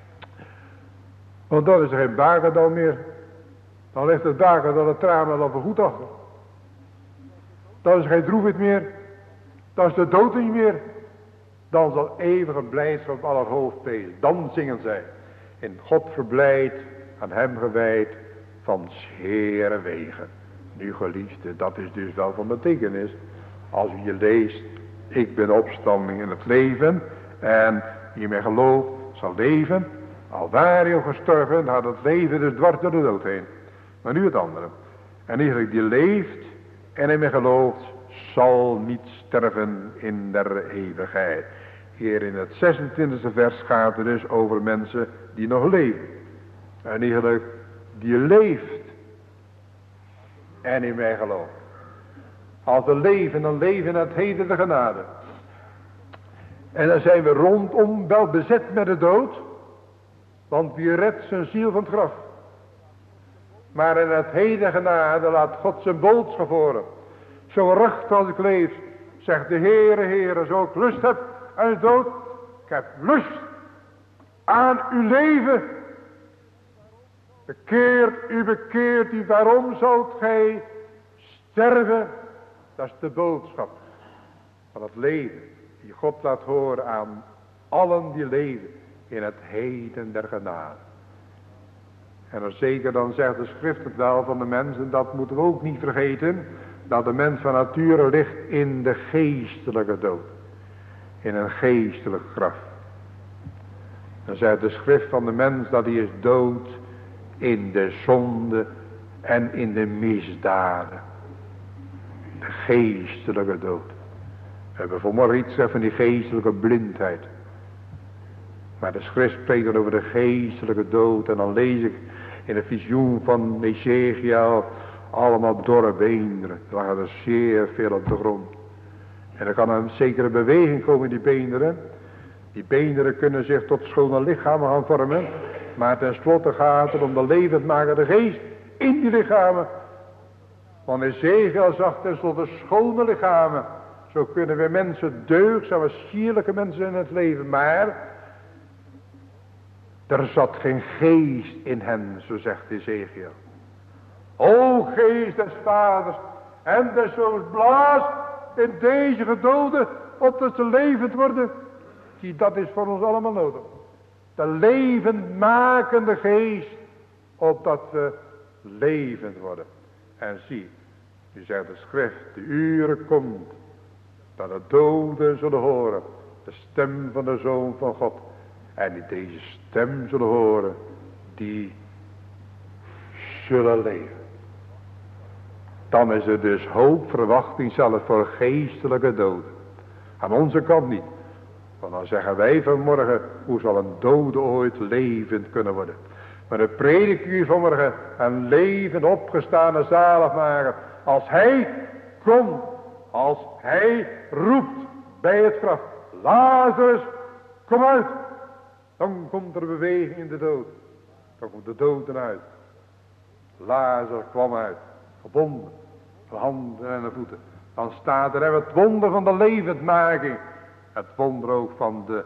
Want dan is er geen bakendal meer. Dan ligt het bakendal de tranen al voorgoed achter. Dan is er geen droefheid meer. Dan is de dood niet meer. Dan zal eeuwige blijdschap op aller hoofd wezen. Dan zingen zij. In God verblijd, aan hem gewijd, van 's Heere wegen. Nu geliefde, dat is dus wel van betekenis. Als u je leest, ik ben opstanding in het leven. En wie mij gelooft, zal leven. Al waar je gestorven, gaat het leven dus dwars door de dood heen. Maar nu het andere. En iedereen die leeft en in mij gelooft, zal niet sterven in der eeuwigheid. Hier in het 26e vers gaat het dus over mensen die nog leven. En iedereen die leeft en in mij gelooft. Als we leven, dan leven het heden de genade. En dan zijn we rondom wel bezet met de dood. Want wie redt zijn ziel van het graf. Maar in het heden genade laat God zijn boodschap horen. Zo recht als ik leef, zegt de Heere, Heere, zo ik lust heb aan de dood. Ik heb lust aan uw leven. Bekeert u, waarom zult gij sterven? Dat is de boodschap van het leven. Die God laat horen aan allen die leven in het heden der genade. En dan zeker dan zegt de schrift het wel van de mensen, dat moeten we ook niet vergeten, dat de mens van nature ligt in de geestelijke dood. In een geestelijk graf. Dan zegt de schrift van de mens dat hij is dood in de zonde en in de misdaden. De geestelijke dood. We hebben vanmorgen iets gezegd van die geestelijke blindheid. Maar de schrift spreekt dan over de geestelijke dood. En dan lees ik in het visioen van Ezekiel allemaal dorre beenderen. Er lag er zeer veel op de grond. En er kan een zekere beweging komen in die beenderen. Die beenderen kunnen zich tot schone lichamen gaan vormen. Maar tenslotte gaat het om de levendmakende geest in die lichamen. Want Ezekiel zag tenslotte schone lichamen. Zo kunnen we mensen deugdzame, sierlijke mensen in het leven. Maar er zat geen geest in hen, zo zegt Ezekiel. O geest des vaders en des zoons, blaas in deze gedoden, opdat ze levend worden. Zie, dat is voor ons allemaal nodig. De levendmakende geest, opdat we levend worden. En zie, nu zegt de schrift, de uren komt, dat de doden zullen horen, de stem van de Zoon van God. En die deze stem zullen horen, die zullen leven. Dan is er dus hoop, verwachting zelfs voor geestelijke doden. Aan onze kant niet. Want dan zeggen wij vanmorgen, hoe zal een dode ooit levend kunnen worden. Maar de predik u vanmorgen, een levend opgestane zaligmaker. Als hij komt, als hij roept bij het graf. Lazarus, kom uit. Dan komt er beweging in de dood. Dan komt de dood eruit. Lazarus kwam uit. Gebonden. Van handen en de voeten. Dan staat er het wonder van de levendmaking. Het wonder ook van de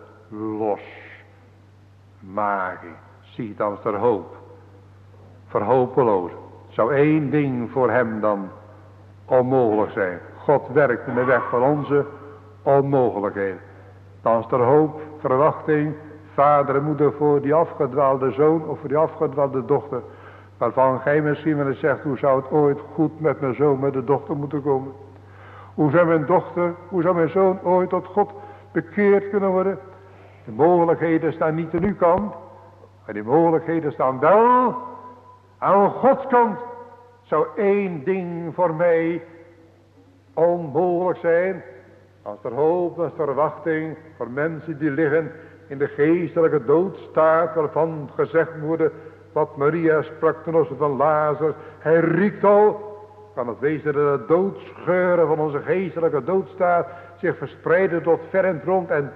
losmaking. Zie, dan is er hoop. Voor hopeloos. Zou één ding voor hem dan onmogelijk zijn. God werkt in de weg van onze onmogelijkheden. Dan is er hoop, verwachting, vader en moeder voor die afgedwaalde zoon of voor die afgedwaalde dochter. Waarvan gij misschien wel eens zegt, hoe zou het ooit goed met mijn zoon, met de dochter moeten komen? Hoe zou mijn zoon ooit tot God bekeerd kunnen worden? De mogelijkheden staan niet aan uw kant, maar die mogelijkheden staan wel aan Gods kant. Zou één ding voor mij onmogelijk zijn, als er hoop, als er verwachting voor mensen die liggen in de geestelijke doodstaat, waarvan gezegd wordt, wat Maria sprak ten opzichte van Lazarus, hij riekt al. Kan het wezen dat de doodscheuren van onze geestelijke doodstaat zich verspreiden tot ver en rond, en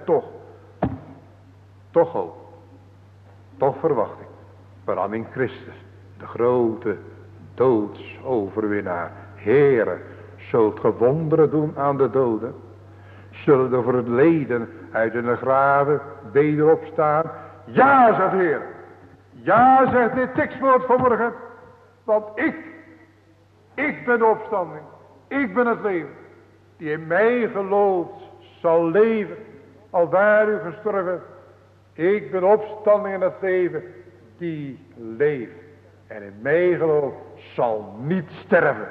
toch hoop, toch verwachting, vooral in Christus, de grote doodsoverwinnaar. Heere, zult ge wonderen doen aan de doden? Zullen de verleden uit hun graven weder opstaan? Ja, zegt de Heer. Ja, zegt dit tekstwoord vanmorgen. Want ik ben de opstanding. Ik ben het leven. Die in mij gelooft zal leven. Al waar u gestorven. Ik ben de opstanding en het leven die leeft. En in mij gelooft zal niet sterven.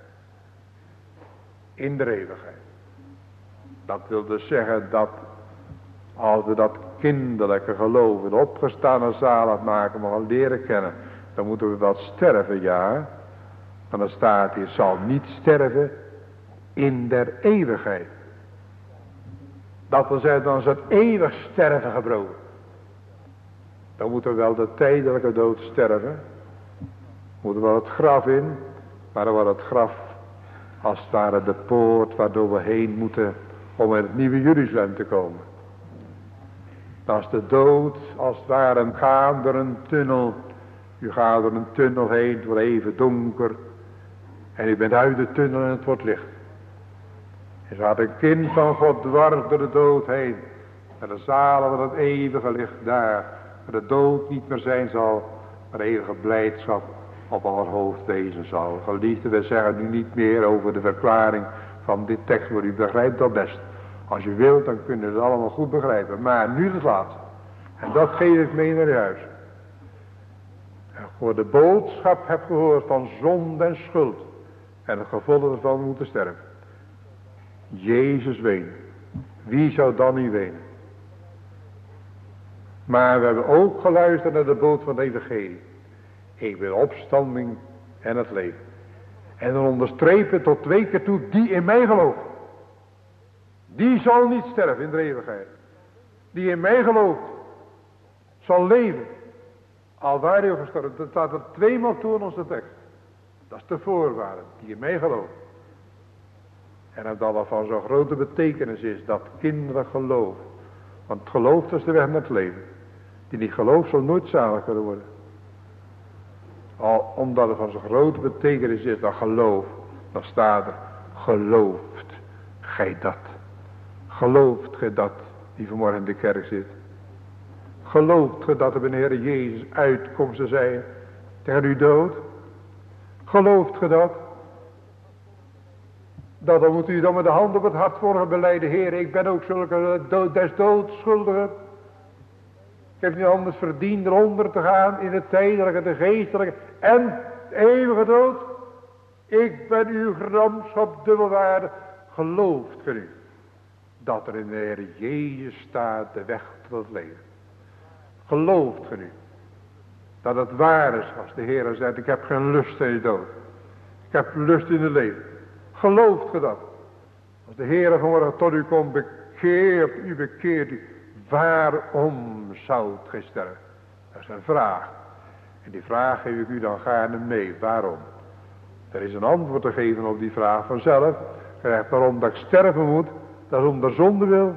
In de eeuwigheid. Dat wil dus zeggen dat als we dat kinderlijke geloof in opgestane zaligmaker mogen leren kennen, dan moeten we wel sterven, ja. Maar dan staat hier, zal niet sterven in der eeuwigheid. Dat wil zeggen, dan is het eeuwig sterven gebroken. Dan moeten we wel de tijdelijke dood sterven. Moeten we wel het graf in, maar dan wordt het graf als het ware de poort waardoor we heen moeten om in het nieuwe Jeruzalem te komen. Dat is de dood als het ware een gaan door een tunnel. U gaat door een tunnel heen, het wordt even donker. En u bent uit de tunnel en het wordt licht. En zo gaat een kind van God dwars door de dood heen. Naar de zalen van het eeuwige licht daar. Waar de dood niet meer zijn zal, maar de eeuwige blijdschap op haar hoofd wezen zal. Geliefde, we zeggen nu niet meer over de verklaring van dit tekst, maar u begrijpt dat best. Als je wilt, dan kun je het allemaal goed begrijpen. Maar nu het laatste. En dat geef ik mee naar huis. En voor de boodschap heb gehoord van zonde en schuld. En het gevolg ervan moeten sterven. Jezus ween. Wie zou dan niet wenen? Maar we hebben ook geluisterd naar de boodschap van het evangelie. Ik ben opstanding en het leven. En dan onderstrepen tot 2 keer toe, die in mij gelooft. Die zal niet sterven in de eeuwigheid. Die in mij gelooft, zal leven. Al waar hij gestorven. Dat staat er 2 maal toe in onze tekst. Dat is de voorwaarde, die in mij gelooft. En dat dat van zo'n grote betekenis is, dat kinderen geloven. Want het geloof is de weg naar het leven. Die niet gelooft zal nooit zalig kunnen worden. Al omdat het van zo'n grote betekenis is, dat geloof. Dan staat er, gelooft gij dat. Gelooft gij dat, die vanmorgen in de kerk zit. Gelooft gij dat er bij de Heer Jezus uitkomsten zijn tegen uw dood. Gelooft gij dat. Dat dan moet u dan met de hand op het hart voor belijden. Heer, ik ben ook zulke des doods schuldigen. Ik heb niet anders verdiend eronder te gaan in de tijdelijke, de geestelijke en de eeuwige dood. Ik ben uw gramschap dubbelwaardig. Gelooft gij nu dat er in de Heer Jezus staat de weg tot het leven? Gelooft gij nu dat het waar is als de Heer zegt, ik heb geen lust in de dood. Ik heb lust in het leven. Gelooft gij dat? Als de Heer vanmorgen tot u komt, bekeert u. Waarom zoudt gij sterven? Dat is een vraag. En die vraag geef ik u dan gaarne mee. Waarom? Er is een antwoord te geven op die vraag vanzelf. Gij zegt, waarom dat ik sterven moet? Dat is om de zonde wil.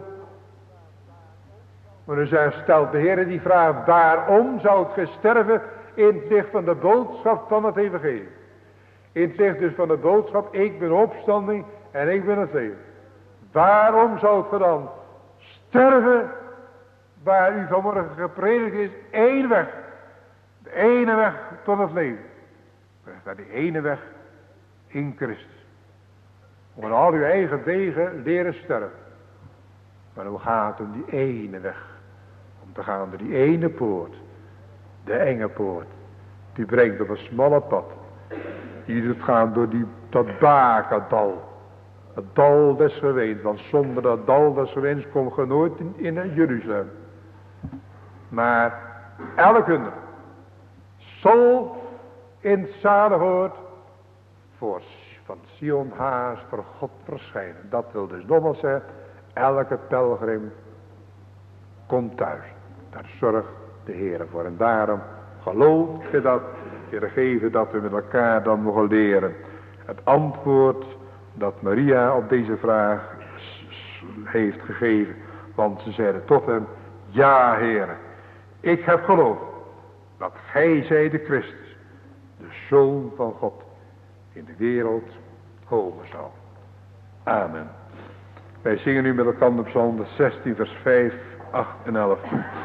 Maar nu stelt de Heer die vraag, waarom zoudt gij sterven in het licht van de boodschap van het evangelie? In het licht dus van de boodschap, ik ben opstanding en ik ben het leven. Waarom zoudt ge dan sterven waar u vanmorgen gepredikt is? Één weg. De ene weg tot het leven. Dat die ene weg in Christus. Om in al uw eigen wegen leren sterven. Maar hoe gaat het om die ene weg? Om te gaan door die ene poort. De enge poort. Die brengt op een smalle pad. Die doet gaan door dat Bakendal. Het dal des geweens. Want zonder dat dal des geweens komt je nooit in Jeruzalem. Maar elke zal in het zaligwoord van Sion haast voor God verschijnen. Dat wil dus nogmaals zeggen, elke pelgrim komt thuis. Daar zorgt de Heer voor. En daarom gelooft je dat, Heer geven dat we met elkaar dan mogen leren. Het antwoord dat Maria op deze vraag heeft gegeven. Want ze zeiden tot hem, ja Heer, ik heb geloof dat gij zij de Christus, de Zoon van God, in de wereld komen zal. Amen. Wij zingen nu met elkaar op Psalm 16 vers 5, 8 en 11.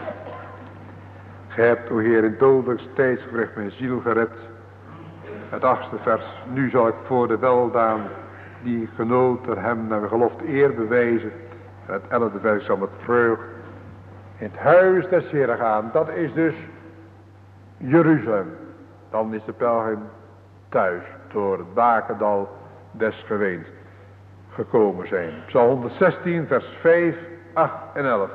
Gij hebt, o Heer, in dodelijks tijdsgericht mijn ziel gered. Het 8e vers. Nu zal ik voor de weldaan die genoot er hem naar gelofte eer bewijzen. En het 11e vers zal met vreugd in het huis des Heeren gaan. Dat is dus Jeruzalem. Dan is de pelgrim thuis door het Bakendal des geweens gekomen zijn. Psalm 116 vers 5, 8 en 11.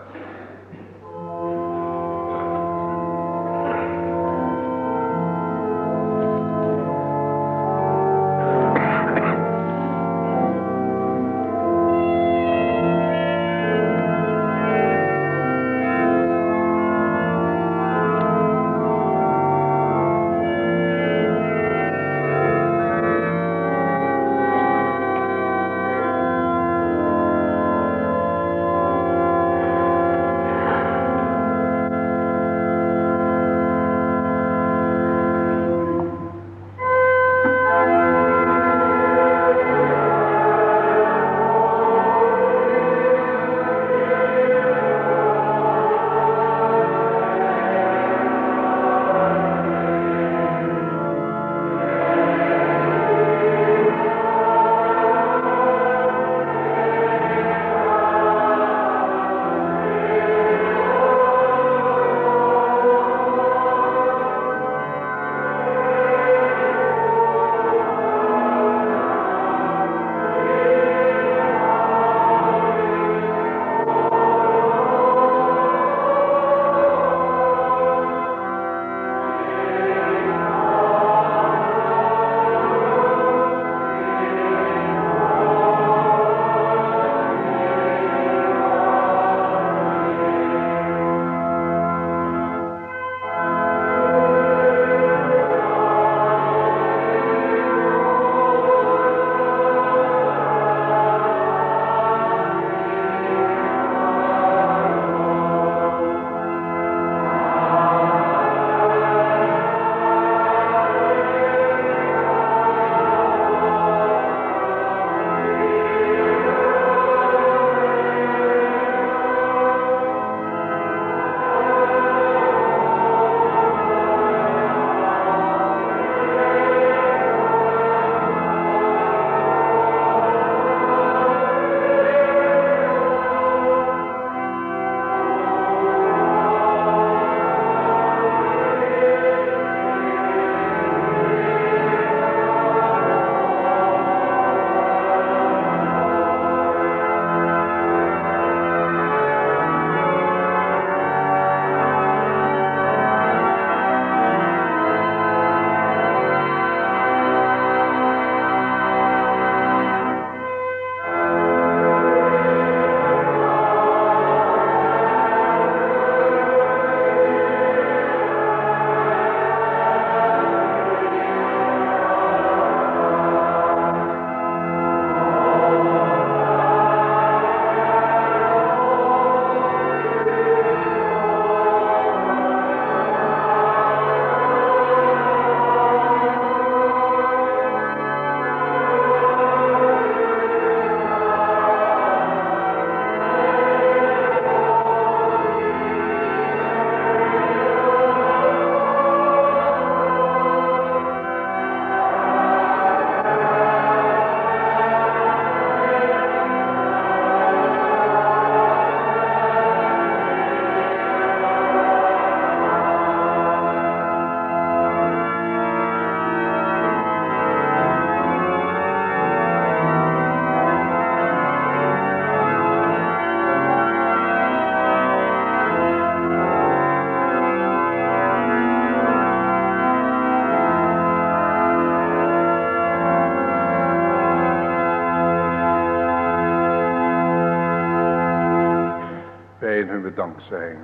zijn hun bedankt zijn.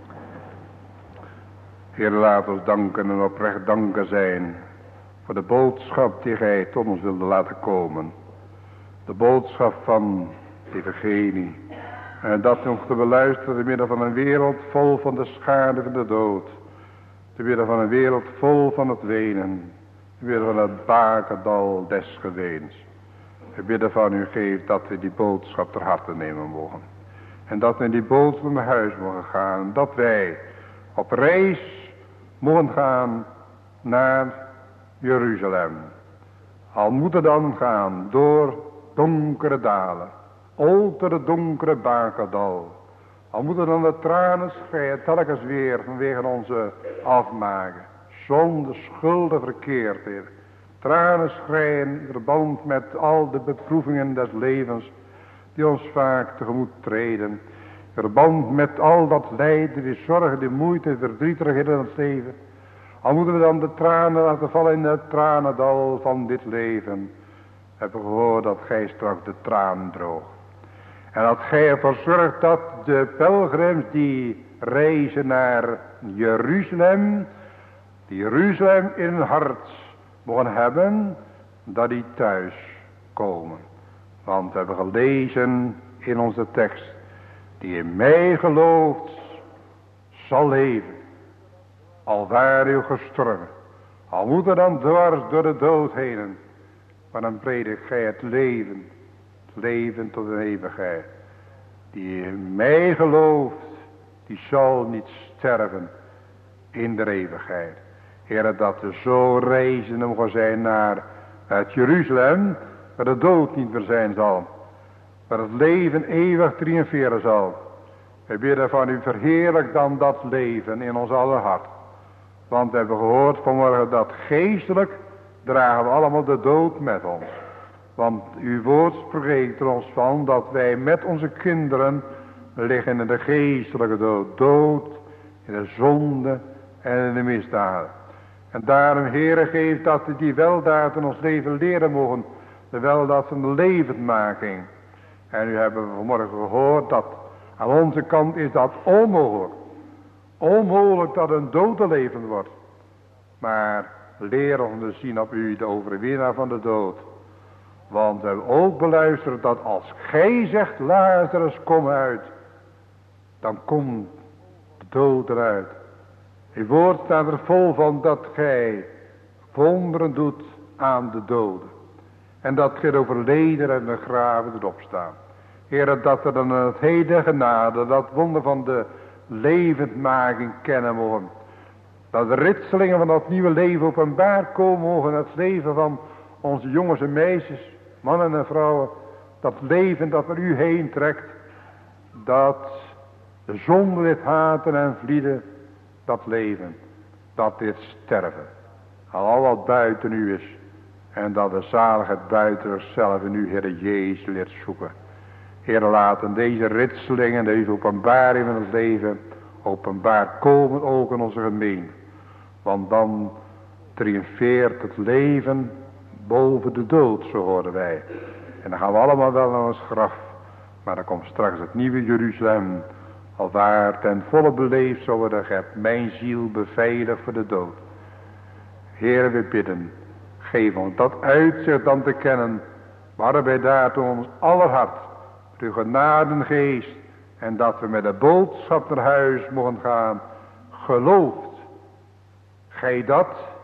Heer, laat ons danken en oprecht danken zijn voor de boodschap die gij tot ons wilde laten komen. De boodschap van de evangelie. En dat nog te beluisteren te midden van een wereld vol van de schade van de dood. Te midden van een wereld vol van het wenen. Te midden van het bakendal des geweens. We bidden van u geeft dat we die boodschap ter harte nemen mogen. En dat we in die boodschap naar huis mogen gaan. Dat wij op reis mogen gaan naar Jeruzalem. Al moeten dan gaan door donkere dalen. Over het donkere bakendal. Al moeten dan de tranen schreien telkens weer vanwege onze afmaken. Zonde, schulden, verkeerd, Heer. Tranen schreien in verband met al de beproevingen des levens die ons vaak tegemoet treden. In verband met al dat lijden, die zorgen, die moeite, verdrietigheid in het leven. Al moeten we dan de tranen laten vallen in het tranendal van dit leven. Hebben we gehoord dat gij straks de tranen droogt. En dat gij ervoor zorgt dat de pelgrims die reizen naar Jeruzalem, die Jeruzalem in hun hart mogen hebben, dat die thuis komen. Want we hebben gelezen in onze tekst, die in mij gelooft, zal leven. Al ware u gestorven, al moet er dan dwars door de dood heen. Maar dan predik gij het leven tot een eeuwigheid. Die in mij gelooft, die zal niet sterven in de eeuwigheid. Heer, dat we zo reizen mogen zijn naar het Jeruzalem, waar de dood niet meer zijn zal. Waar het leven eeuwig triomferen zal. We bidden van u, verheerlijk dan dat leven in ons aller hart. Want we hebben gehoord vanmorgen dat geestelijk dragen we allemaal de dood met ons. Want uw woord spreekt er ons van dat wij met onze kinderen liggen in de geestelijke dood. Dood in de zonde en in de misdaden. En daarom, Heere, geeft dat we die weldaad in ons leven leren mogen. De weldaad van de levendmaking. En nu hebben we vanmorgen gehoord dat aan onze kant is dat onmogelijk. Onmogelijk dat een dode leven wordt. Maar leer ons te zien op u, de overwinnaar van de dood. Want we hebben ook beluisterd dat als gij zegt, Lazarus, kom uit. Dan komt de dood eruit. Uw woord staat er vol van dat gij wonderen doet aan de doden. En dat gij de overleden en de graven doet opstaan. Heer, dat we dan het heden genade, dat wonder van de levendmaking kennen mogen. Dat de ritselingen van dat nieuwe leven openbaar komen mogen. Het leven van onze jongens en meisjes, mannen en vrouwen. Dat leven dat naar u heen trekt. Dat de zonde dit haten en vlieden. Dat leven. Dat dit sterven. Al wat buiten u is. En dat de zaligheid buiten onszelf in u, Heer Jezus, leert zoeken. Heer, laten deze ritselingen, deze openbaring van het leven, openbaar komen ook in onze gemeente. Want dan triomfeert het leven boven de dood, zo horen wij. En dan gaan we allemaal wel naar ons graf. Maar dan komt straks het nieuwe Jeruzalem. Alwaar ten volle beleefd zal worden, gij hebt mijn ziel beveiligd voor de dood. Heer, we bidden, geef ons dat uitzicht dan te kennen, waarbij daartoe ons aller hart, uw genadengeest, en dat we met de boodschap naar huis mogen gaan, gelooft. Gij dat?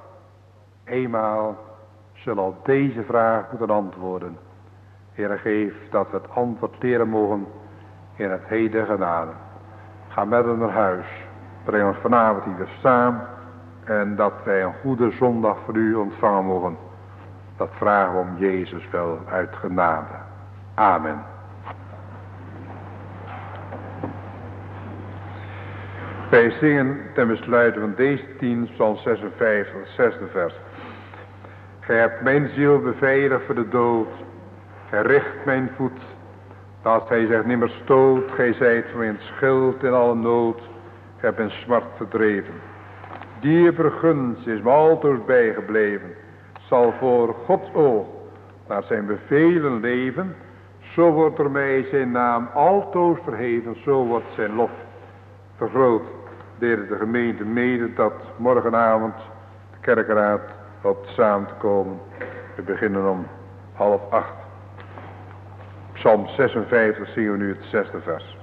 Eenmaal zullen op deze vraag moeten antwoorden. Heer, geef dat we het antwoord leren mogen in het heden genade. Ga met ons naar huis. Breng ons vanavond hier samen. En dat wij een goede zondag voor u ontvangen mogen. Dat vragen we om Jezus wel uit genade. Amen. Wij zingen ten besluite van deze 10, Psalm 56, het 6e vers. Gij hebt mijn ziel beveiligd voor de dood. Gij richt mijn voet. Dat hij zegt nimmer stoot. Gij zijt voor mijn schild in alle nood. Gij hebt mijn smart verdreven. Dieper gunst is me altoos bijgebleven. Zal voor Gods oog naar zijn bevelen leven. Zo wordt er mij zijn naam altoos verheven. Zo wordt zijn lof Vergroot deed de gemeente mede dat morgenavond de kerkraad hoopt samen te komen. We beginnen om 7:30. Psalm 56 zien we nu het 6e vers.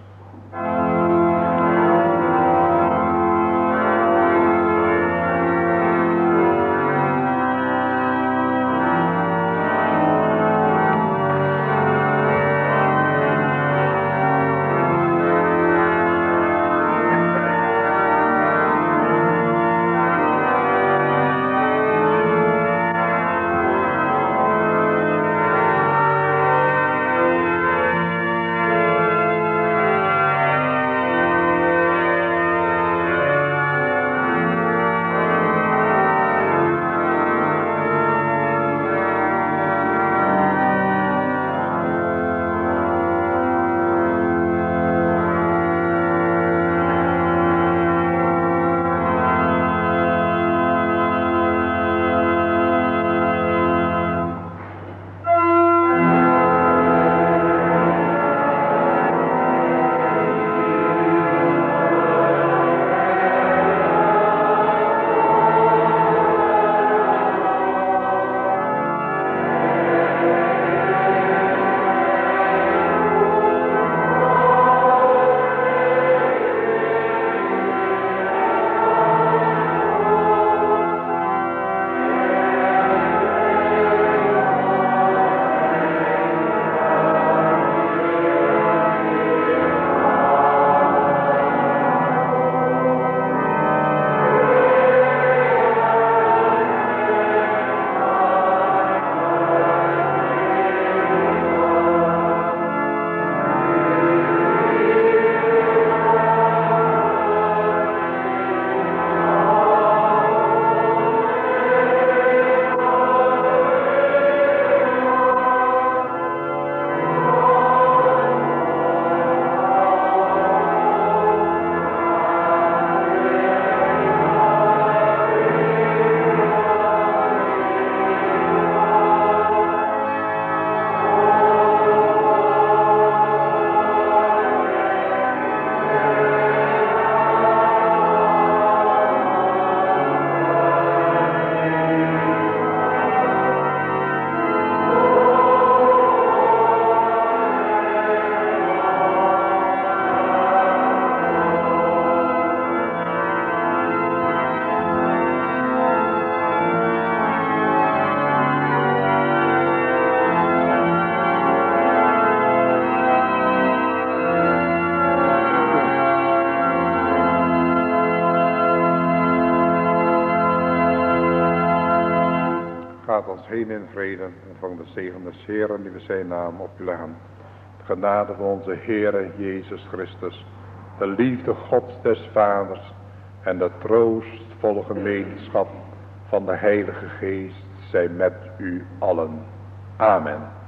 Gaat ons heen in vrede en ontvang de zegen des Heeren die we zijn naam op u leggen. De genade van onze Heere Jezus Christus, de liefde Gods des Vaders en de troostvolle gemeenschap van de Heilige Geest zij met u allen. Amen.